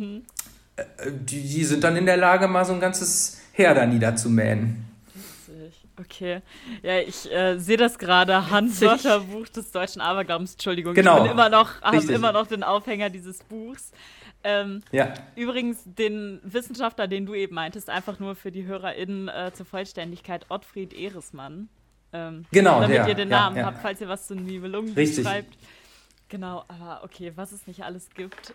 die sind dann in der Lage, mal so ein ganzes Heer da niederzumähen. Okay, ja, ich sehe das gerade, Handwörterbuch des deutschen Aberglaubens, Entschuldigung, genau. Ich bin habe immer noch den Aufhänger dieses Buchs. Übrigens, den Wissenschaftler, den du eben meintest, einfach nur für die HörerInnen zur Vollständigkeit, Ottfried Ehresmann. Genau, damit ihr den Namen habt, falls ihr was zu Nibelungen schreibt. Genau, aber okay, was es nicht alles gibt.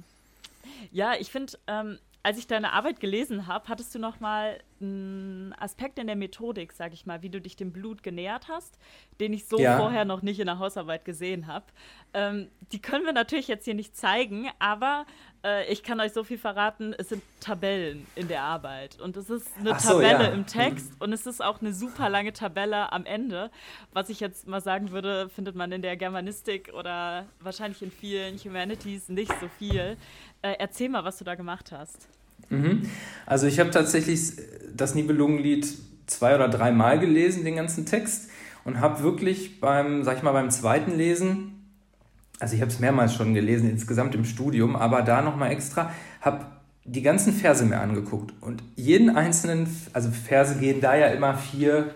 Ich finde, als ich deine Arbeit gelesen habe, hattest du noch mal einen Aspekt in der Methodik, sag ich mal, wie du dich dem Blut genähert hast, den ich so vorher noch nicht in der Hausarbeit gesehen habe. Die können wir natürlich jetzt hier nicht zeigen, aber ich kann euch so viel verraten, es sind Tabellen in der Arbeit. Und es ist eine Tabelle im Text und es ist auch eine super lange Tabelle am Ende. Was ich jetzt mal sagen würde, findet man in der Germanistik oder wahrscheinlich in vielen Humanities nicht so viel. Erzähl mal, was du da gemacht hast. Also ich habe tatsächlich das Nibelungenlied 2 oder 3 Mal gelesen, den ganzen Text, und habe wirklich beim zweiten Lesen, also ich habe es mehrmals schon gelesen, insgesamt im Studium, aber da nochmal extra, habe die ganzen Verse mir angeguckt und jeden einzelnen, also Verse gehen da ja immer 4,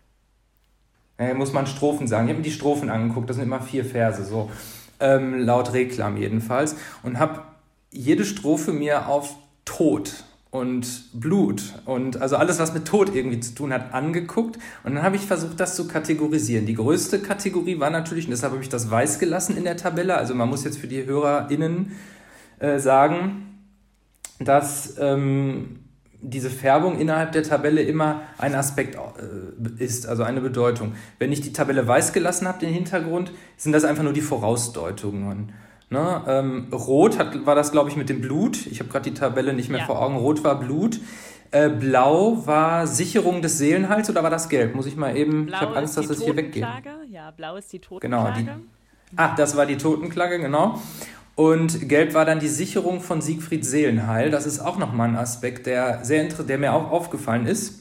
muss man Strophen sagen, ich habe mir die Strophen angeguckt, das sind immer 4 Verse, so laut Reklam jedenfalls, und habe jede Strophe mir auf Tod und Blut und also alles, was mit Tod irgendwie zu tun hat, angeguckt, und dann habe ich versucht, das zu kategorisieren. Die größte Kategorie war natürlich, und deshalb habe ich das weiß gelassen in der Tabelle, also man muss jetzt für die HörerInnen sagen, dass diese Färbung innerhalb der Tabelle immer ein Aspekt ist, also eine Bedeutung. Wenn ich die Tabelle weiß gelassen habe, den Hintergrund, sind das einfach nur die Vorausdeutungen. Ne? Rot war das, glaube ich, mit dem Blut. Ich habe gerade die Tabelle nicht mehr vor Augen. Rot war Blut. Blau war Sicherung des Seelenheils, oder war das gelb? Muss ich mal eben... Blau, ich habe Angst, dass das hier weggeht. Ja, blau ist die Totenklage. Genau, das war die Totenklage, genau. Und gelb war dann die Sicherung von Siegfrieds Seelenheil. Das ist auch nochmal ein Aspekt, der mir auch aufgefallen ist.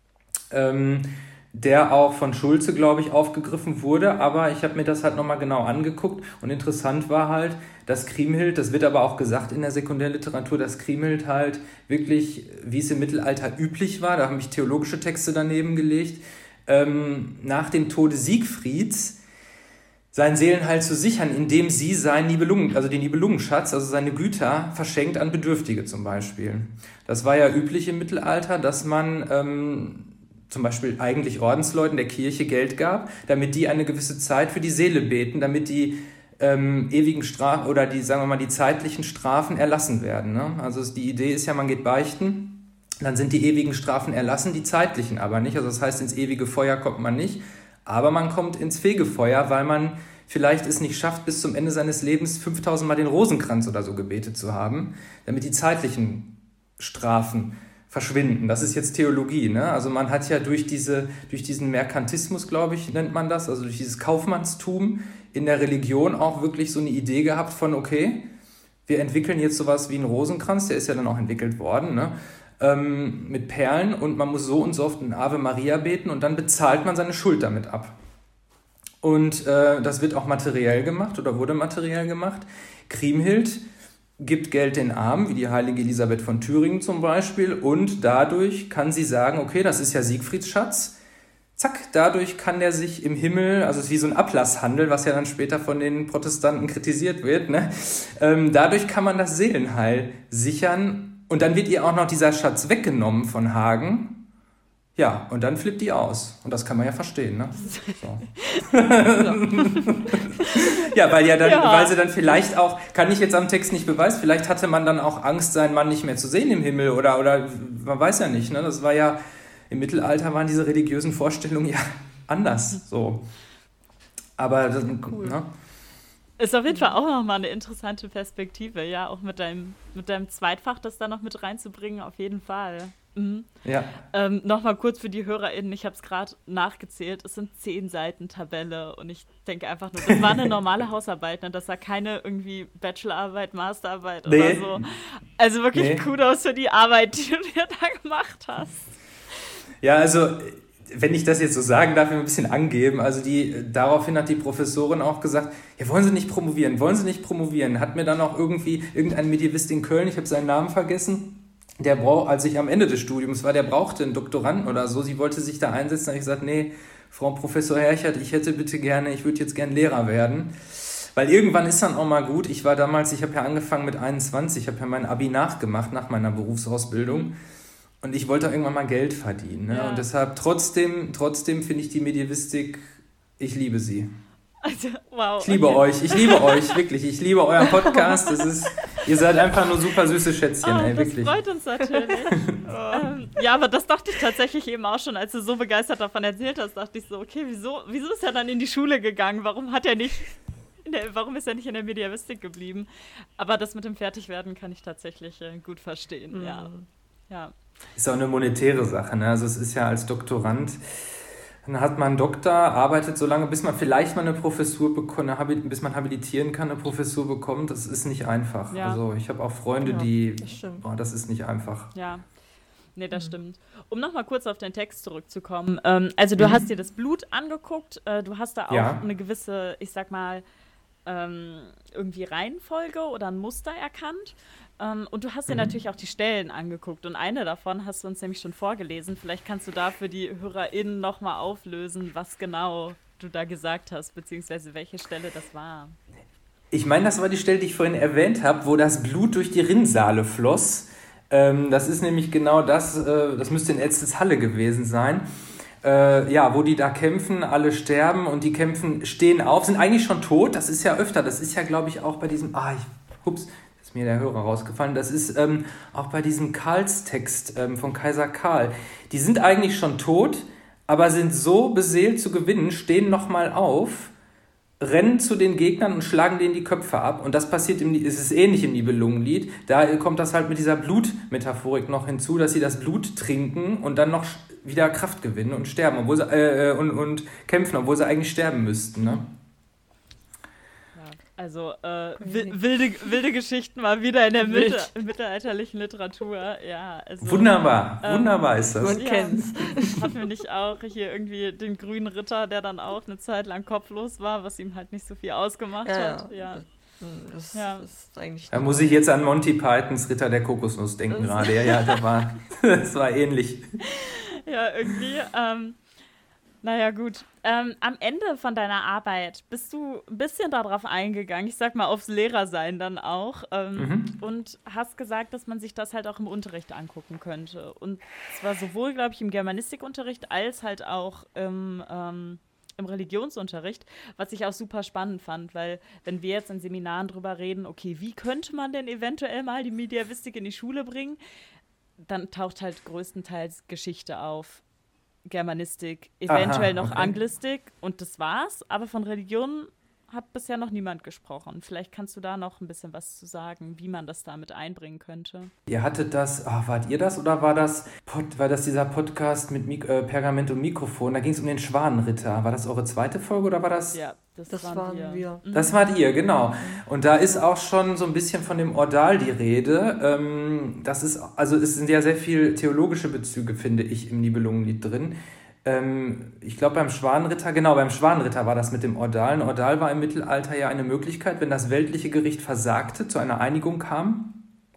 Der auch von Schulze, glaube ich, aufgegriffen wurde, aber ich habe mir das halt nochmal genau angeguckt, und interessant war halt, dass Kriemhild, das wird aber auch gesagt in der Sekundärliteratur, dass Kriemhild halt wirklich, wie es im Mittelalter üblich war, da habe ich theologische Texte daneben gelegt, nach dem Tode Siegfrieds sein Seelenheil zu sichern, indem sie den Nibelungenschatz, also seine Güter, verschenkt an Bedürftige zum Beispiel. Das war ja üblich im Mittelalter, dass man zum Beispiel eigentlich Ordensleuten der Kirche Geld gab, damit die eine gewisse Zeit für die Seele beten, damit die ewigen Strafen oder die zeitlichen Strafen erlassen werden. Ne? Also die Idee ist ja, man geht beichten, dann sind die ewigen Strafen erlassen, die zeitlichen aber nicht. Also das heißt, ins ewige Feuer kommt man nicht, aber man kommt ins Fegefeuer, weil man vielleicht es nicht schafft, bis zum Ende seines Lebens 5000 Mal den Rosenkranz oder so gebetet zu haben, damit die zeitlichen Strafen verschwinden. Das ist jetzt Theologie, ne? Also man hat ja durch diesen Merkantismus, glaube ich, nennt man das, also durch dieses Kaufmannstum in der Religion auch wirklich so eine Idee gehabt von, okay, wir entwickeln jetzt sowas wie einen Rosenkranz, der ist ja dann auch entwickelt worden, ne? Mit Perlen, und man muss so und so oft ein Ave Maria beten, und dann bezahlt man seine Schuld damit ab. Und das wird auch materiell gemacht oder wurde materiell gemacht. Kriemhild gibt Geld den Armen, wie die heilige Elisabeth von Thüringen zum Beispiel, und dadurch kann sie sagen, okay, das ist ja Siegfrieds Schatz, zack, dadurch kann der sich im Himmel, also es ist wie so ein Ablasshandel, was ja dann später von den Protestanten kritisiert wird, ne? Dadurch kann man das Seelenheil sichern, und dann wird ihr auch noch dieser Schatz weggenommen von Hagen, Ja, und dann flippt die aus. Und das kann man ja verstehen, ne? So. Ja, weil sie dann vielleicht auch, kann ich jetzt am Text nicht beweisen, vielleicht hatte man dann auch Angst, seinen Mann nicht mehr zu sehen im Himmel oder man weiß ja nicht, ne? Das war ja, im Mittelalter waren diese religiösen Vorstellungen ja anders, so. Aber das, cool. Ne? Ist auf jeden Fall auch nochmal eine interessante Perspektive, ja, auch mit deinem Zweitfach das da noch mit reinzubringen, auf jeden Fall. Mhm. Ja. Nochmal kurz für die HörerInnen, ich habe es gerade nachgezählt, es sind 10 Seiten Tabelle und ich denke einfach nur, das war eine normale Hausarbeit, ne? Das war keine irgendwie Bachelorarbeit, Masterarbeit oder so. Also wirklich Kudos für die Arbeit, die du dir da gemacht hast. Ja, also wenn ich das jetzt so sagen darf, ein bisschen angeben, also daraufhin hat die Professorin auch gesagt, ja, wollen Sie nicht promovieren? Hat mir dann auch irgendein Medievist in Köln, ich habe seinen Namen vergessen, als ich am Ende des Studiums war, der brauchte einen Doktoranden oder so, sie wollte sich da einsetzen, da habe ich gesagt, nee, Frau Professor Herchert, ich würde jetzt gern Lehrer werden, weil irgendwann ist dann auch mal gut, ich habe ja angefangen mit 21, ich habe ja mein Abi nachgemacht, nach meiner Berufsausbildung und ich wollte irgendwann mal Geld verdienen, ne? Ja. Und deshalb trotzdem finde ich die Medievistik, ich liebe sie. Also, wow. Ich liebe euch, wirklich. Ich liebe euren Podcast. Ihr seid einfach nur super süße Schätzchen, wirklich. Das freut uns natürlich. Ja, aber das dachte ich tatsächlich eben auch schon, als du so begeistert davon erzählt hast, dachte ich so, okay, wieso ist er dann in die Schule gegangen? Warum ist er nicht in der Mediavistik geblieben? Aber das mit dem Fertigwerden kann ich tatsächlich gut verstehen, ja. Ist auch eine monetäre Sache, ne? Also es ist ja als Doktorand, dann hat man einen Doktor, arbeitet so lange, bis man vielleicht mal eine Professur bekommt, bis man habilitieren kann, eine Professur bekommt. Das ist nicht einfach. Ja. Also ich habe auch Freunde, das ist nicht einfach. Ja, nee, das stimmt. Um nochmal kurz auf den Text zurückzukommen. Also du hast dir das Blut angeguckt, du hast da auch eine gewisse, ich sag mal, irgendwie Reihenfolge oder ein Muster erkannt. Und du hast dir natürlich auch die Stellen angeguckt und eine davon hast du uns nämlich schon vorgelesen. Vielleicht kannst du da für die HörerInnen nochmal auflösen, was genau du da gesagt hast, beziehungsweise welche Stelle das war. Ich meine, das war die Stelle, die ich vorhin erwähnt habe, wo das Blut durch die Rinnsale floss. Das ist nämlich genau das müsste in Etzelshalle gewesen sein. Wo die da kämpfen, alle sterben und die stehen auf, sind eigentlich schon tot. Das ist ja öfter, das ist ja, glaube ich, auch bei diesem, ist mir der Hörer rausgefallen, das ist auch bei diesem Karlstext von Kaiser Karl. Die sind eigentlich schon tot, aber sind so beseelt zu gewinnen, stehen nochmal auf, rennen zu den Gegnern und schlagen denen die Köpfe ab. Und das passiert es ist ähnlich im Nibelungenlied. Da kommt das halt mit dieser Blutmetaphorik noch hinzu, dass sie das Blut trinken und dann noch wieder Kraft gewinnen und sterben, obwohl sie, und kämpfen, obwohl sie eigentlich sterben müssten, ne? Also wilde Geschichten mal wieder in der mittelalterlichen Literatur. Ja, also, wunderbar ist das. Man kennt's. Hatten wir nicht auch hier irgendwie den grünen Ritter, der dann auch eine Zeit lang kopflos war, was ihm halt nicht so viel ausgemacht hat. Ja. Das ist eigentlich. Da muss ich jetzt an Monty Pythons Ritter der Kokosnuss denken gerade. Ja, das war ähnlich. Ja, irgendwie. Naja, gut. Am Ende von deiner Arbeit bist du ein bisschen darauf eingegangen, ich sag mal aufs Lehrersein dann auch, und hast gesagt, dass man sich das halt auch im Unterricht angucken könnte. Und zwar sowohl, glaube ich, im Germanistikunterricht als halt auch im Religionsunterricht, was ich auch super spannend fand, weil wenn wir jetzt in Seminaren drüber reden, okay, wie könnte man denn eventuell mal die Mediavistik in die Schule bringen, dann taucht halt größtenteils Geschichte auf. Germanistik, eventuell noch Anglistik und das war's. Aber von Religion hat bisher noch niemand gesprochen. Vielleicht kannst du da noch ein bisschen was zu sagen, wie man das damit einbringen könnte. Ihr hattet das, wart ihr das oder war das dieser Podcast mit Pergament und Mikrofon? Da ging es um den Schwanenritter. War das eure zweite Folge oder war das? Ja, das waren wir. Das wart ihr, genau. Und da ist auch schon so ein bisschen von dem Ordal die Rede. Es sind ja sehr viel theologische Bezüge, finde ich, im Nibelungenlied drin. Ich glaube beim Schwanenritter war das mit dem Ordal. Ein Ordal war im Mittelalter ja eine Möglichkeit, wenn das weltliche Gericht versagte, nicht zu einer Einigung kam,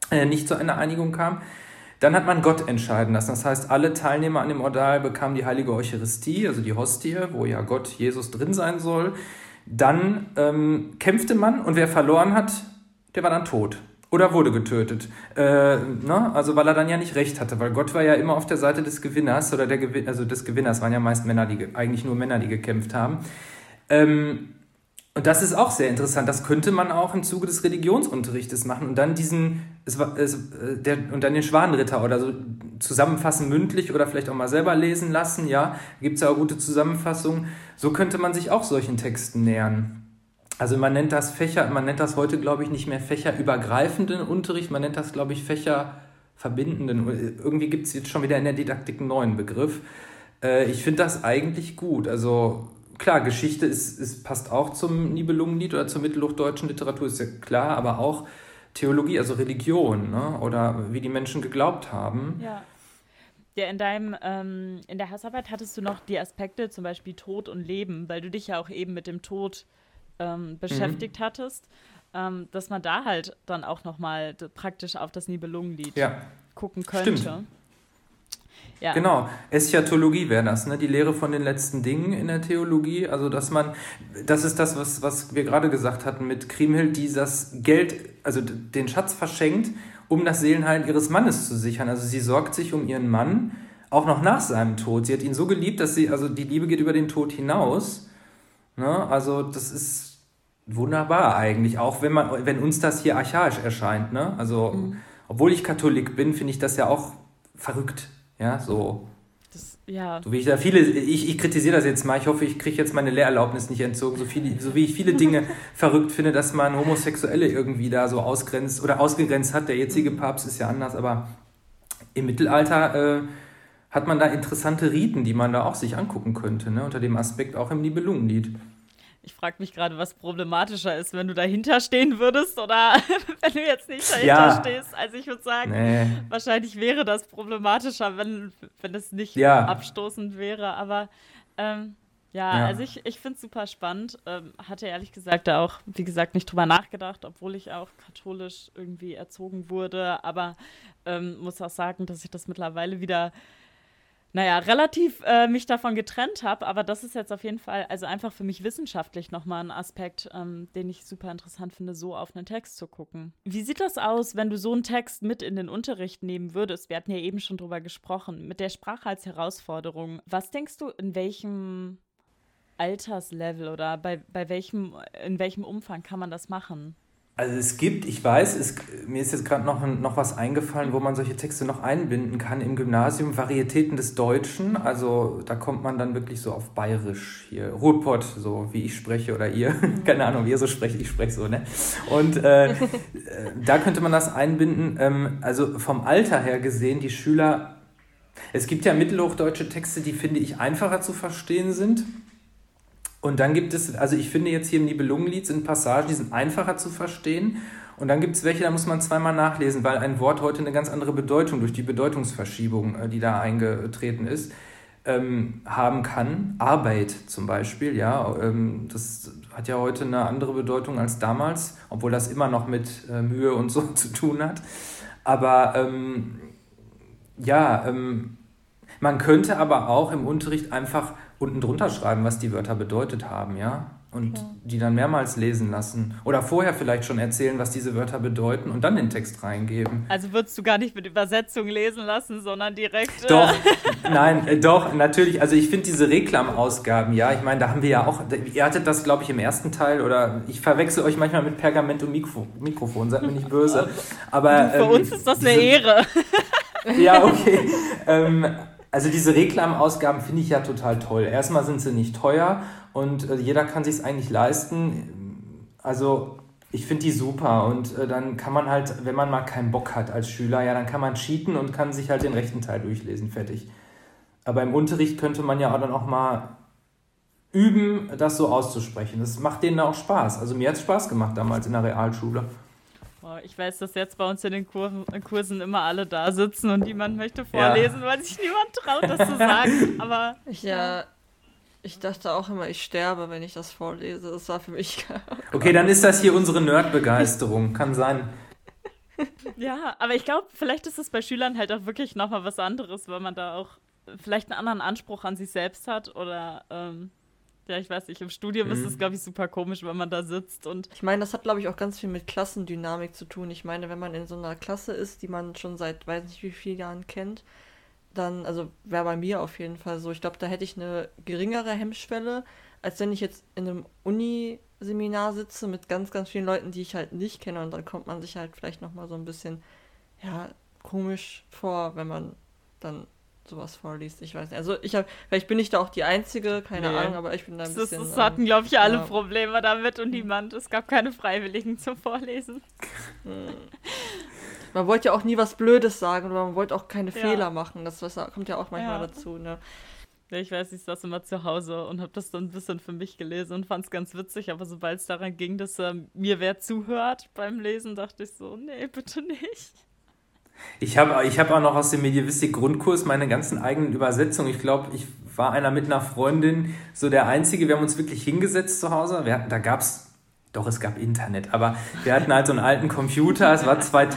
dann hat man Gott entscheiden lassen. Das heißt, alle Teilnehmer an dem Ordal bekamen die heilige Eucharistie, also die Hostie, wo ja Gott, Jesus drin sein soll. Dann kämpfte man und wer verloren hat, der war dann tot. oder wurde getötet. Ne? Also weil er dann ja nicht recht hatte, weil Gott war ja immer auf der Seite des Gewinners oder des Gewinners waren ja meist Männer, eigentlich nur Männer, die gekämpft haben. Und das ist auch sehr interessant. Das könnte man auch im Zuge des Religionsunterrichtes machen und dann und dann den Schwanenritter oder so zusammenfassen mündlich oder vielleicht auch mal selber lesen lassen. Ja, gibt es ja auch gute Zusammenfassungen. So könnte man sich auch solchen Texten nähern. Also man nennt das heute, glaube ich, nicht mehr fächerübergreifenden Unterricht, man nennt das, glaube ich, fächerverbindenden. Irgendwie gibt es jetzt schon wieder in der Didaktik einen neuen Begriff. Ich finde das eigentlich gut. Also klar, Geschichte passt auch zum Nibelungenlied oder zur mittelhochdeutschen Literatur, ist ja klar, aber auch Theologie, also Religion, ne? Oder wie die Menschen geglaubt haben. Ja. Ja, in der Hausarbeit hattest du noch die Aspekte, zum Beispiel Tod und Leben, weil du dich ja auch eben mit dem Tod beschäftigt hattest, dass man da halt dann auch nochmal praktisch auf das Nibelungenlied gucken könnte. Stimmt. Ja. Genau, Eschatologie wäre das, ne? Die Lehre von den letzten Dingen in der Theologie. Also das ist das, was wir gerade gesagt hatten mit Kriemhild, die das Geld, also den Schatz verschenkt, um das Seelenheil ihres Mannes zu sichern. Also sie sorgt sich um ihren Mann, auch noch nach seinem Tod. Sie hat ihn so geliebt, dass die Liebe geht über den Tod hinaus. Ne? Also das ist wunderbar eigentlich, auch wenn uns das hier archaisch erscheint. Ne? Also obwohl ich Katholik bin, finde ich das ja auch verrückt. Ja, so. So wie ich kritisiere das jetzt mal, ich hoffe, ich kriege jetzt meine Lehrerlaubnis nicht entzogen, so wie ich viele Dinge verrückt finde, dass man Homosexuelle irgendwie da so ausgegrenzt hat. Der jetzige Papst ist ja anders, aber im Mittelalter hat man da interessante Riten, die man da auch sich angucken könnte, ne? Unter dem Aspekt auch im Nibelungenlied. Ich frage mich gerade, was problematischer ist, wenn du dahinter stehen würdest oder wenn du jetzt nicht dahinter stehst. Also ich würde sagen, wahrscheinlich wäre das problematischer, wenn es nicht abstoßend wäre. Aber also ich finde es super spannend. Hatte ehrlich gesagt da auch, wie gesagt, nicht drüber nachgedacht, obwohl ich auch katholisch irgendwie erzogen wurde. Aber muss auch sagen, dass ich das mittlerweile wieder relativ mich davon getrennt habe, aber das ist jetzt auf jeden Fall, also einfach für mich wissenschaftlich nochmal ein Aspekt, den ich super interessant finde, so auf einen Text zu gucken. Wie sieht das aus, wenn du so einen Text mit in den Unterricht nehmen würdest? Wir hatten ja eben schon drüber gesprochen, mit der Sprache als Herausforderung. Was denkst du, in welchem Alterslevel oder in welchem Umfang kann man das machen? Also mir ist jetzt gerade noch was eingefallen, wo man solche Texte noch einbinden kann im Gymnasium, Varietäten des Deutschen, also da kommt man dann wirklich so auf Bayerisch hier, Ruhrpott, so wie ich spreche oder ihr, keine Ahnung, wie ihr so sprecht, ich spreche so, ne? Und da könnte man das einbinden, also vom Alter her gesehen, die Schüler, es gibt ja mittelhochdeutsche Texte, die finde ich einfacher zu verstehen sind. Und dann gibt es, also ich finde jetzt hier im Nibelungenlied sind Passagen, die sind einfacher zu verstehen. Und dann gibt es welche, da muss man zweimal nachlesen, weil ein Wort heute eine ganz andere Bedeutung durch die Bedeutungsverschiebung, die da eingetreten ist, haben kann. Arbeit zum Beispiel, ja, das hat ja heute eine andere Bedeutung als damals, obwohl das immer noch mit Mühe und so zu tun hat. Aber man könnte aber auch im Unterricht einfach unten drunter schreiben, was die Wörter bedeutet haben, ja? Und die dann mehrmals lesen lassen. Oder vorher vielleicht schon erzählen, was diese Wörter bedeuten und dann den Text reingeben. Also würdest du gar nicht mit Übersetzung lesen lassen, sondern direkt... Doch, doch, natürlich. Also ich finde diese Reklamausgaben, ja, ich meine, da haben wir ja auch... Ihr hattet das, glaube ich, im ersten Teil oder ich verwechsel euch manchmal mit Pergament und Mikrofon, seid mir nicht böse. Aber für uns ist das eine Ehre. Ja, okay. Also diese Reklamausgaben finde ich ja total toll. Erstmal sind sie nicht teuer und jeder kann sich es eigentlich leisten. Also ich finde die super und dann kann man halt, wenn man mal keinen Bock hat als Schüler, ja, dann kann man cheaten und kann sich halt den rechten Teil durchlesen, fertig. Aber im Unterricht könnte man ja dann auch mal üben, das so auszusprechen. Das macht denen auch Spaß. Also mir hat es Spaß gemacht damals in der Realschule. Ich weiß, dass jetzt bei uns in den Kursen immer alle da sitzen und niemand möchte vorlesen, weil sich niemand traut, das zu sagen. Aber ich dachte auch immer, ich sterbe, wenn ich das vorlese. Das war für mich... Okay, dann ist das hier unsere Nerd-Begeisterung. Kann sein. Ja, aber ich glaube, vielleicht ist es bei Schülern halt auch wirklich nochmal was anderes, weil man da auch vielleicht einen anderen Anspruch an sich selbst hat oder Ja, ich weiß nicht, im Studium ist es, glaube ich, super komisch, wenn man da sitzt und Ich meine, das hat, glaube ich, auch ganz viel mit Klassendynamik zu tun. Ich meine, wenn man in so einer Klasse ist, die man schon seit weiß nicht wie vielen Jahren kennt, dann, also wäre bei mir auf jeden Fall so, ich glaube, da hätte ich eine geringere Hemmschwelle, als wenn ich jetzt in einem Uni-Seminar sitze mit ganz, ganz vielen Leuten, die ich halt nicht kenne und dann kommt man sich halt vielleicht nochmal so ein bisschen, ja, komisch vor, wenn man dann sowas vorliest. Ich weiß nicht. Also vielleicht bin ich da auch die Einzige, keine Ahnung, aber ich bin da ein bisschen... Das hatten, glaube ich, alle ja. Probleme damit und niemand. Es gab keine Freiwilligen zum Vorlesen. Man wollte ja auch nie was Blödes sagen oder man wollte auch keine Fehler machen. Das kommt ja auch manchmal dazu, ne? Ja, ich weiß, ich saß immer zu Hause und habe das dann ein bisschen für mich gelesen und fand es ganz witzig, aber sobald es daran ging, dass mir wer zuhört beim Lesen, dachte ich so, nee, bitte nicht. Ich hab auch noch aus dem Medievistik-Grundkurs meine ganzen eigenen Übersetzungen. Ich glaube, ich war einer mit einer Freundin so der Einzige. Wir haben uns wirklich hingesetzt zu Hause. Es gab Internet, aber wir hatten halt so einen alten Computer. Es war das war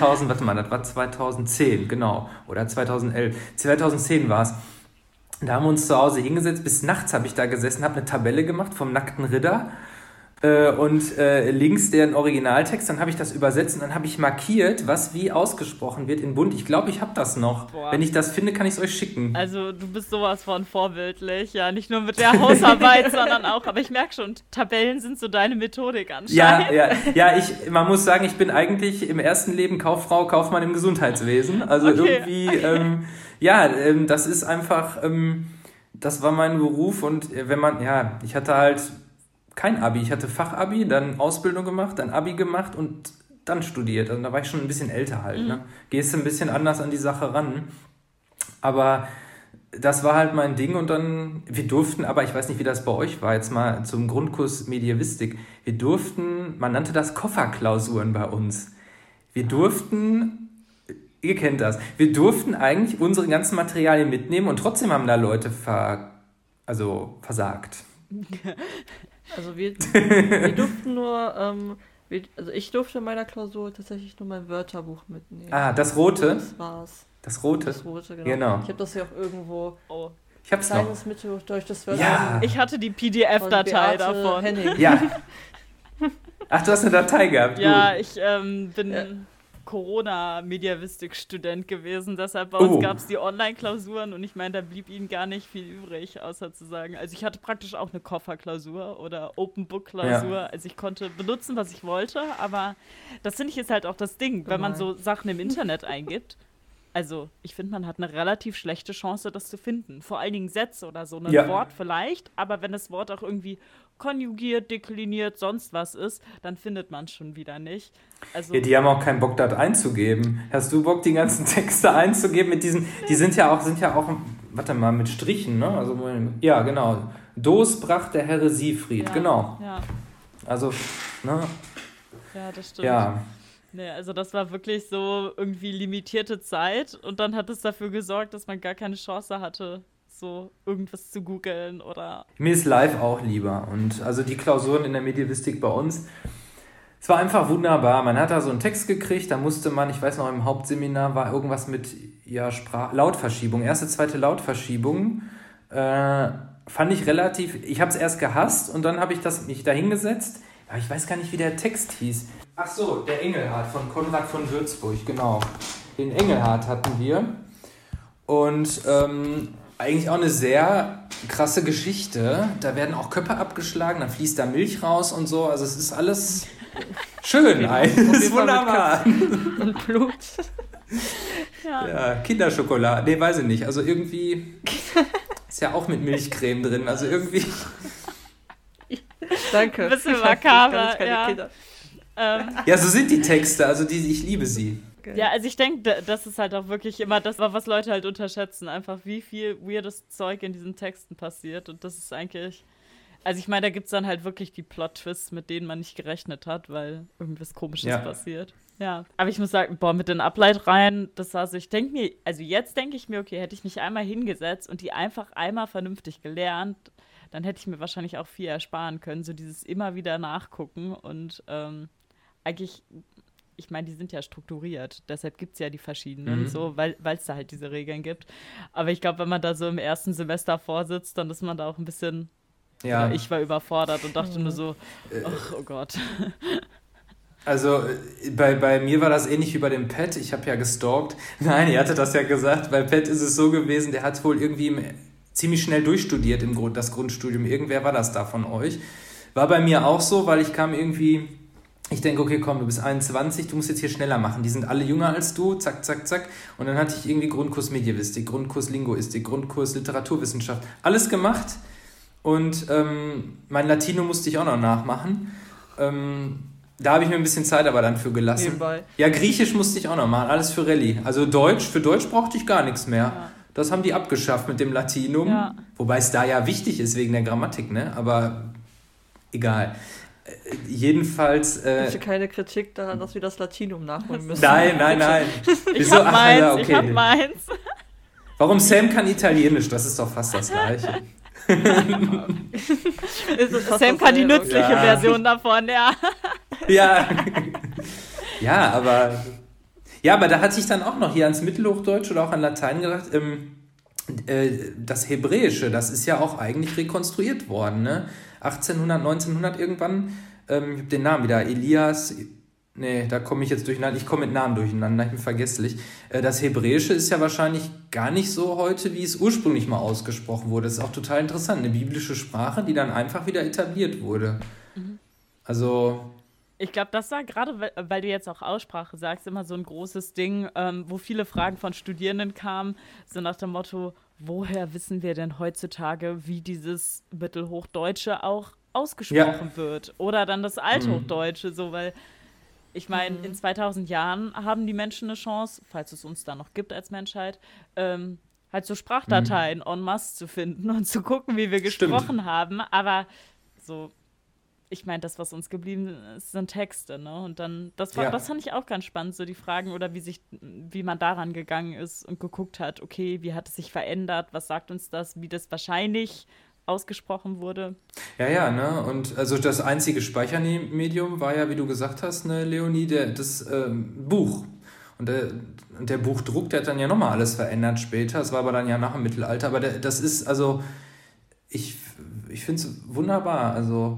2010, genau. Oder 2011. 2010 war es. Da haben wir uns zu Hause hingesetzt. Bis nachts habe ich da gesessen, habe eine Tabelle gemacht vom nackten Ritter. Und links den Originaltext, dann habe ich das übersetzt und dann habe ich markiert, was wie ausgesprochen wird in bunt. Ich glaube, ich habe das noch. Boah. Wenn ich das finde, kann ich es euch schicken. Also du bist sowas von vorbildlich, ja, nicht nur mit der Hausarbeit, sondern auch, aber ich merke schon, Tabellen sind so deine Methodik anscheinend. Ja, man muss sagen, ich bin eigentlich im ersten Leben Kauffrau, Kaufmann im Gesundheitswesen. Also irgendwie, das ist einfach, das war mein Beruf und ich hatte halt kein Abi. Ich hatte Fachabi, dann Ausbildung gemacht, dann Abi gemacht und dann studiert. Also da war ich schon ein bisschen älter halt. Ne? Gehst ein bisschen anders an die Sache ran. Aber das war halt mein Ding und dann, wir durften, aber ich weiß nicht, wie das bei euch war, jetzt mal zum Grundkurs Medievistik. Wir durften, man nannte das Kofferklausuren bei uns. Wir durften, ihr kennt das, wir durften eigentlich unsere ganzen Materialien mitnehmen und trotzdem haben da Leute versagt. Also wir durften nur, ich durfte in meiner Klausur tatsächlich nur mein Wörterbuch mitnehmen. Ah, das rote? Das war's. Das rote? Das rote, Genau. Ich habe das ja auch irgendwo. Ich hab's kleines noch. mitteldeutsches Ja. Wörterbuch. Ich hatte die PDF-Datei davon. Henning. Ja. Ach, du hast eine Datei gehabt. Ja, Gut. ich bin Corona-Mediavistik-Student gewesen, deshalb bei uns gab es die Online-Klausuren und ich meine, da blieb ihnen gar nicht viel übrig, außer zu sagen, also ich hatte praktisch auch eine Kofferklausur oder Open-Book-Klausur, also ich konnte benutzen, was ich wollte, aber das finde ich ist halt auch das Ding, wenn man so Sachen im Internet eingibt. Also, ich finde, man hat eine relativ schlechte Chance, das zu finden. Vor allen Dingen Sätze oder so, ein Wort vielleicht, aber wenn das Wort auch irgendwie konjugiert, dekliniert, sonst was ist, dann findet man es schon wieder nicht. Also, ja, die haben auch keinen Bock, das einzugeben. Hast du Bock, die ganzen Texte einzugeben mit diesen, die sind ja auch, warte mal, mit Strichen, ne? Also, ja, genau. Dos brach der Herre Siegfried, genau. Ja. Also, ne? Ja, das stimmt. Ja. Nee, also das war wirklich so irgendwie limitierte Zeit und dann hat es dafür gesorgt, dass man gar keine Chance hatte, so irgendwas zu googeln oder... Mir ist live auch lieber und also die Klausuren in der Medievistik bei uns, es war einfach wunderbar. Man hat da so einen Text gekriegt, da musste man, ich weiß noch, im Hauptseminar war irgendwas mit Lautverschiebung, erste, zweite Lautverschiebung, fand ich ich habe es erst gehasst und dann habe ich mich da hingesetzt. Aber ich weiß gar nicht, wie der Text hieß. Ach so, der Engelhart von Konrad von Würzburg, genau. Den Engelhart hatten wir. Und eigentlich auch eine sehr krasse Geschichte. Da werden auch Köpfe abgeschlagen, dann fließt da Milch raus und so. Also es ist alles schön. Es ist wunderbar. Und Blut. Ja, Kinderschokolade. Nee, weiß ich nicht. Also irgendwie ist ja auch mit Milchcreme drin. Also irgendwie... Danke. Ein bisschen makaber, ja. Ja, so sind die Texte, also ich liebe sie. Ja, also ich denke, das ist halt auch wirklich immer das, was Leute halt unterschätzen, einfach wie viel weirdes Zeug in diesen Texten passiert und das ist eigentlich, also ich meine, da gibt es dann halt wirklich die Plot-Twists, mit denen man nicht gerechnet hat, weil irgendwas Komisches passiert. Ja, aber ich muss sagen, mit den Ableitreihen, jetzt denke ich mir, okay, hätte ich mich einmal hingesetzt und die einfach einmal vernünftig gelernt, dann hätte ich mir wahrscheinlich auch viel ersparen können, so dieses immer wieder nachgucken und eigentlich, ich meine, die sind ja strukturiert, deshalb gibt es ja die verschiedenen, so, weil es da halt diese Regeln gibt. Aber ich glaube, wenn man da so im ersten Semester vorsitzt, dann ist man da auch ein bisschen Ja. Oder ich war überfordert und dachte nur so, ach, oh Gott. Also bei mir war das ähnlich wie bei dem Pat. Ich habe ja gestalkt. Nein, ihr hattet das ja gesagt. Bei Pat ist es so gewesen, der hat wohl irgendwie ziemlich schnell durchstudiert das Grundstudium. Irgendwer war das da von euch. War bei mir auch so, weil ich kam irgendwie, ich denke, okay, komm, du bist 21, du musst jetzt hier schneller machen. Die sind alle jünger als du, zack, zack, zack. Und dann hatte ich irgendwie Grundkurs Medievistik, Grundkurs Linguistik, Grundkurs Literaturwissenschaft. Alles gemacht. Und mein Latino musste ich auch noch nachmachen. Da habe ich mir ein bisschen Zeit aber dann für gelassen. Nebenbei. Ja, Griechisch musste ich auch noch machen, alles für Rallye. Also für Deutsch brauchte ich gar nichts mehr. Ja. Das haben die abgeschafft mit dem Latinum. Ja. Wobei es da ja wichtig ist wegen der Grammatik, ne? Aber egal. Jedenfalls... Ich möchte keine Kritik daran, dass wir das Latinum nachholen müssen. Nein. Ich hab meins. Warum Sam kann Italienisch? Das ist doch fast das Gleiche. Sam kann die nützliche Version davon, ja. Ja. aber da hatte ich dann auch noch hier ans Mittelhochdeutsch oder auch an Latein gedacht, das Hebräische, das ist ja auch eigentlich rekonstruiert worden, ne? 1800, 1900 irgendwann, ich habe den Namen wieder, Elias, nee, da komme ich jetzt durcheinander, ich komme mit Namen durcheinander, ich bin vergesslich. Das Hebräische ist ja wahrscheinlich gar nicht so heute, wie es ursprünglich mal ausgesprochen wurde. Das ist auch total interessant, eine biblische Sprache, die dann einfach wieder etabliert wurde. Mhm. Also... Ich glaube, das war gerade, weil du jetzt auch Aussprache sagst, immer so ein großes Ding, wo viele Fragen von Studierenden kamen, so nach dem Motto, woher wissen wir denn heutzutage, wie dieses Mittelhochdeutsche auch ausgesprochen wird? Oder dann das Althochdeutsche, so, weil ich meine, in 2000 Jahren haben die Menschen eine Chance, falls es uns da noch gibt als Menschheit, halt so Sprachdateien en masse zu finden und zu gucken, wie wir gesprochen haben. Aber so, ich meine, das, was uns geblieben ist, sind Texte, ne? Und dann, das fand ich auch ganz spannend, so die Fragen oder wie man daran gegangen ist und geguckt hat, okay, wie hat es sich verändert, was sagt uns das, wie das wahrscheinlich ausgesprochen wurde. Ja, ne? Und also das einzige Speichermedium war ja, wie du gesagt hast, ne, Leonie, das Buch. Und der Buchdruck, der hat dann ja nochmal alles verändert später. Das war aber dann ja nach dem Mittelalter. Aber das ist, also, ich finde es wunderbar. Also,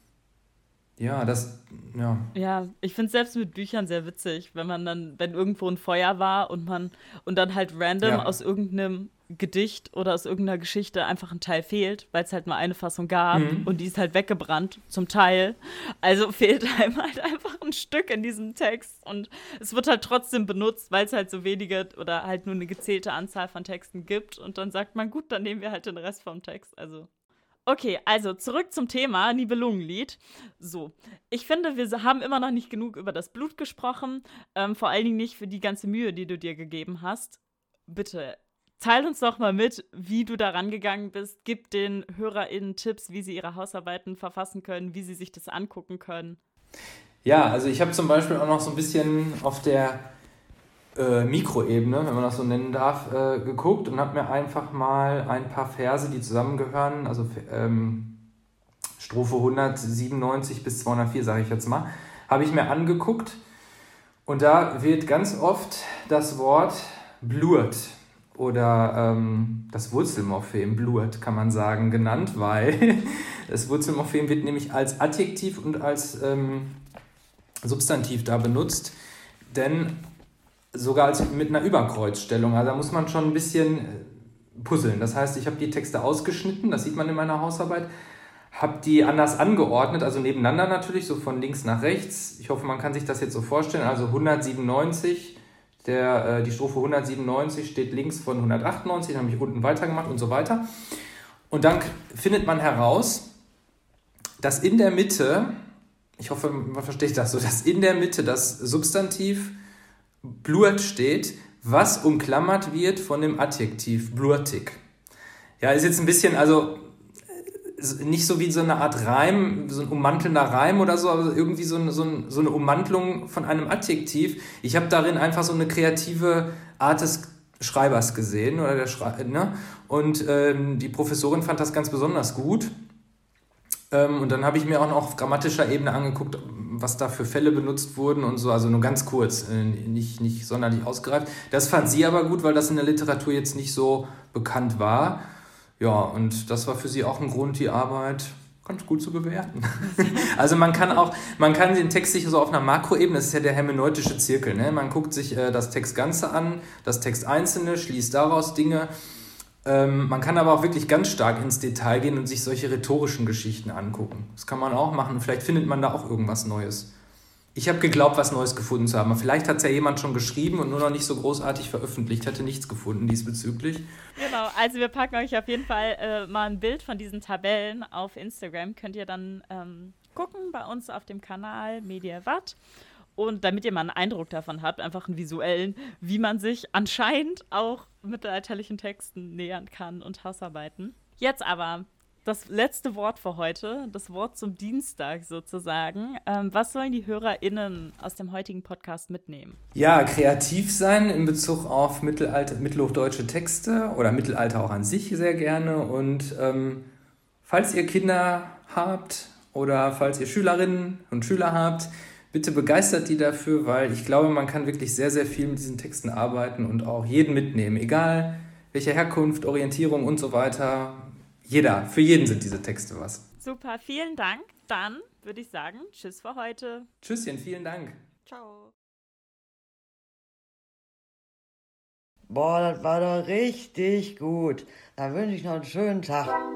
ja, Ja, ich finde es selbst mit Büchern sehr witzig, wenn irgendwo ein Feuer war und dann halt random aus irgendeinem Gedicht oder aus irgendeiner Geschichte einfach ein Teil fehlt, weil es halt mal eine Fassung gab und die ist halt weggebrannt, zum Teil. Also fehlt einem halt einfach ein Stück in diesem Text und es wird halt trotzdem benutzt, weil es halt so wenige oder halt nur eine gezählte Anzahl von Texten gibt und dann sagt man, gut, dann nehmen wir halt den Rest vom Text, also... Okay, also zurück zum Thema Nibelungenlied. So, ich finde, wir haben immer noch nicht genug über das Blut gesprochen, vor allen Dingen nicht für die ganze Mühe, die du dir gegeben hast. Bitte, teil uns doch mal mit, wie du da rangegangen bist. Gib den HörerInnen Tipps, wie sie ihre Hausarbeiten verfassen können, wie sie sich das angucken können. Ja, also ich habe zum Beispiel auch noch so ein bisschen auf der Mikroebene, wenn man das so nennen darf, geguckt und habe mir einfach mal ein paar Verse, die zusammengehören, also Strophe 197 bis 204, sage ich jetzt mal, habe ich mir angeguckt und da wird ganz oft das Wort blurt oder das Wurzelmorphem blurt, kann man sagen, genannt, weil das Wurzelmorphem wird nämlich als Adjektiv und als Substantiv da benutzt, denn sogar mit einer Überkreuzstellung. Also da muss man schon ein bisschen puzzeln. Das heißt, ich habe die Texte ausgeschnitten, das sieht man in meiner Hausarbeit, habe die anders angeordnet, also nebeneinander natürlich, so von links nach rechts. Ich hoffe, man kann sich das jetzt so vorstellen. Also 197, die Strophe 197 steht links von 198, dann habe ich unten weitergemacht und so weiter. Und dann findet man heraus, dass in der Mitte, ich hoffe, man versteht das so, dass in der Mitte das Substantiv blurt steht, was umklammert wird von dem Adjektiv blurtig. Ja, ist jetzt ein bisschen, also nicht so wie so eine Art Reim, so ein ummantelnder Reim oder so, aber irgendwie so eine Ummantelung von einem Adjektiv. Ich habe darin einfach so eine kreative Art des Schreibers gesehen, oder und die Professorin fand das ganz besonders gut. Und dann habe ich mir auch noch auf grammatischer Ebene angeguckt, was da für Fälle benutzt wurden und so, also nur ganz kurz, nicht sonderlich ausgereift. Das fand sie aber gut, weil das in der Literatur jetzt nicht so bekannt war. Ja, und das war für sie auch ein Grund, die Arbeit ganz gut zu bewerten. Also man kann den Text sich so auf einer Makroebene, das ist ja der hermeneutische Zirkel, ne? Man guckt sich das Textganze an, das Texteinzelne, schließt daraus Dinge. Man kann aber auch wirklich ganz stark ins Detail gehen und sich solche rhetorischen Geschichten angucken. Das kann man auch machen. Vielleicht findet man da auch irgendwas Neues. Ich habe geglaubt, was Neues gefunden zu haben. Aber vielleicht hat es ja jemand schon geschrieben und nur noch nicht so großartig veröffentlicht. Hatte nichts gefunden diesbezüglich. Genau, also wir packen euch auf jeden Fall mal ein Bild von diesen Tabellen auf Instagram. Könnt ihr dann gucken bei uns auf dem Kanal Mediawatt. Und damit ihr mal einen Eindruck davon habt, einfach einen visuellen, wie man sich anscheinend auch mittelalterlichen Texten nähern kann und Hausarbeiten. Jetzt aber das letzte Wort für heute, das Wort zum Dienstag sozusagen. Was sollen die HörerInnen aus dem heutigen Podcast mitnehmen? Ja, kreativ sein in Bezug auf mittelhochdeutsche Texte oder Mittelalter auch an sich sehr gerne. Und falls ihr Kinder habt oder falls ihr Schülerinnen und Schüler habt, bitte begeistert die dafür, weil ich glaube, man kann wirklich sehr, sehr viel mit diesen Texten arbeiten und auch jeden mitnehmen. Egal welche Herkunft, Orientierung und so weiter. Für jeden sind diese Texte was. Super, vielen Dank. Dann würde ich sagen, tschüss für heute. Tschüsschen, vielen Dank. Ciao. Boah, das war doch richtig gut. Dann wünsche ich noch einen schönen Tag.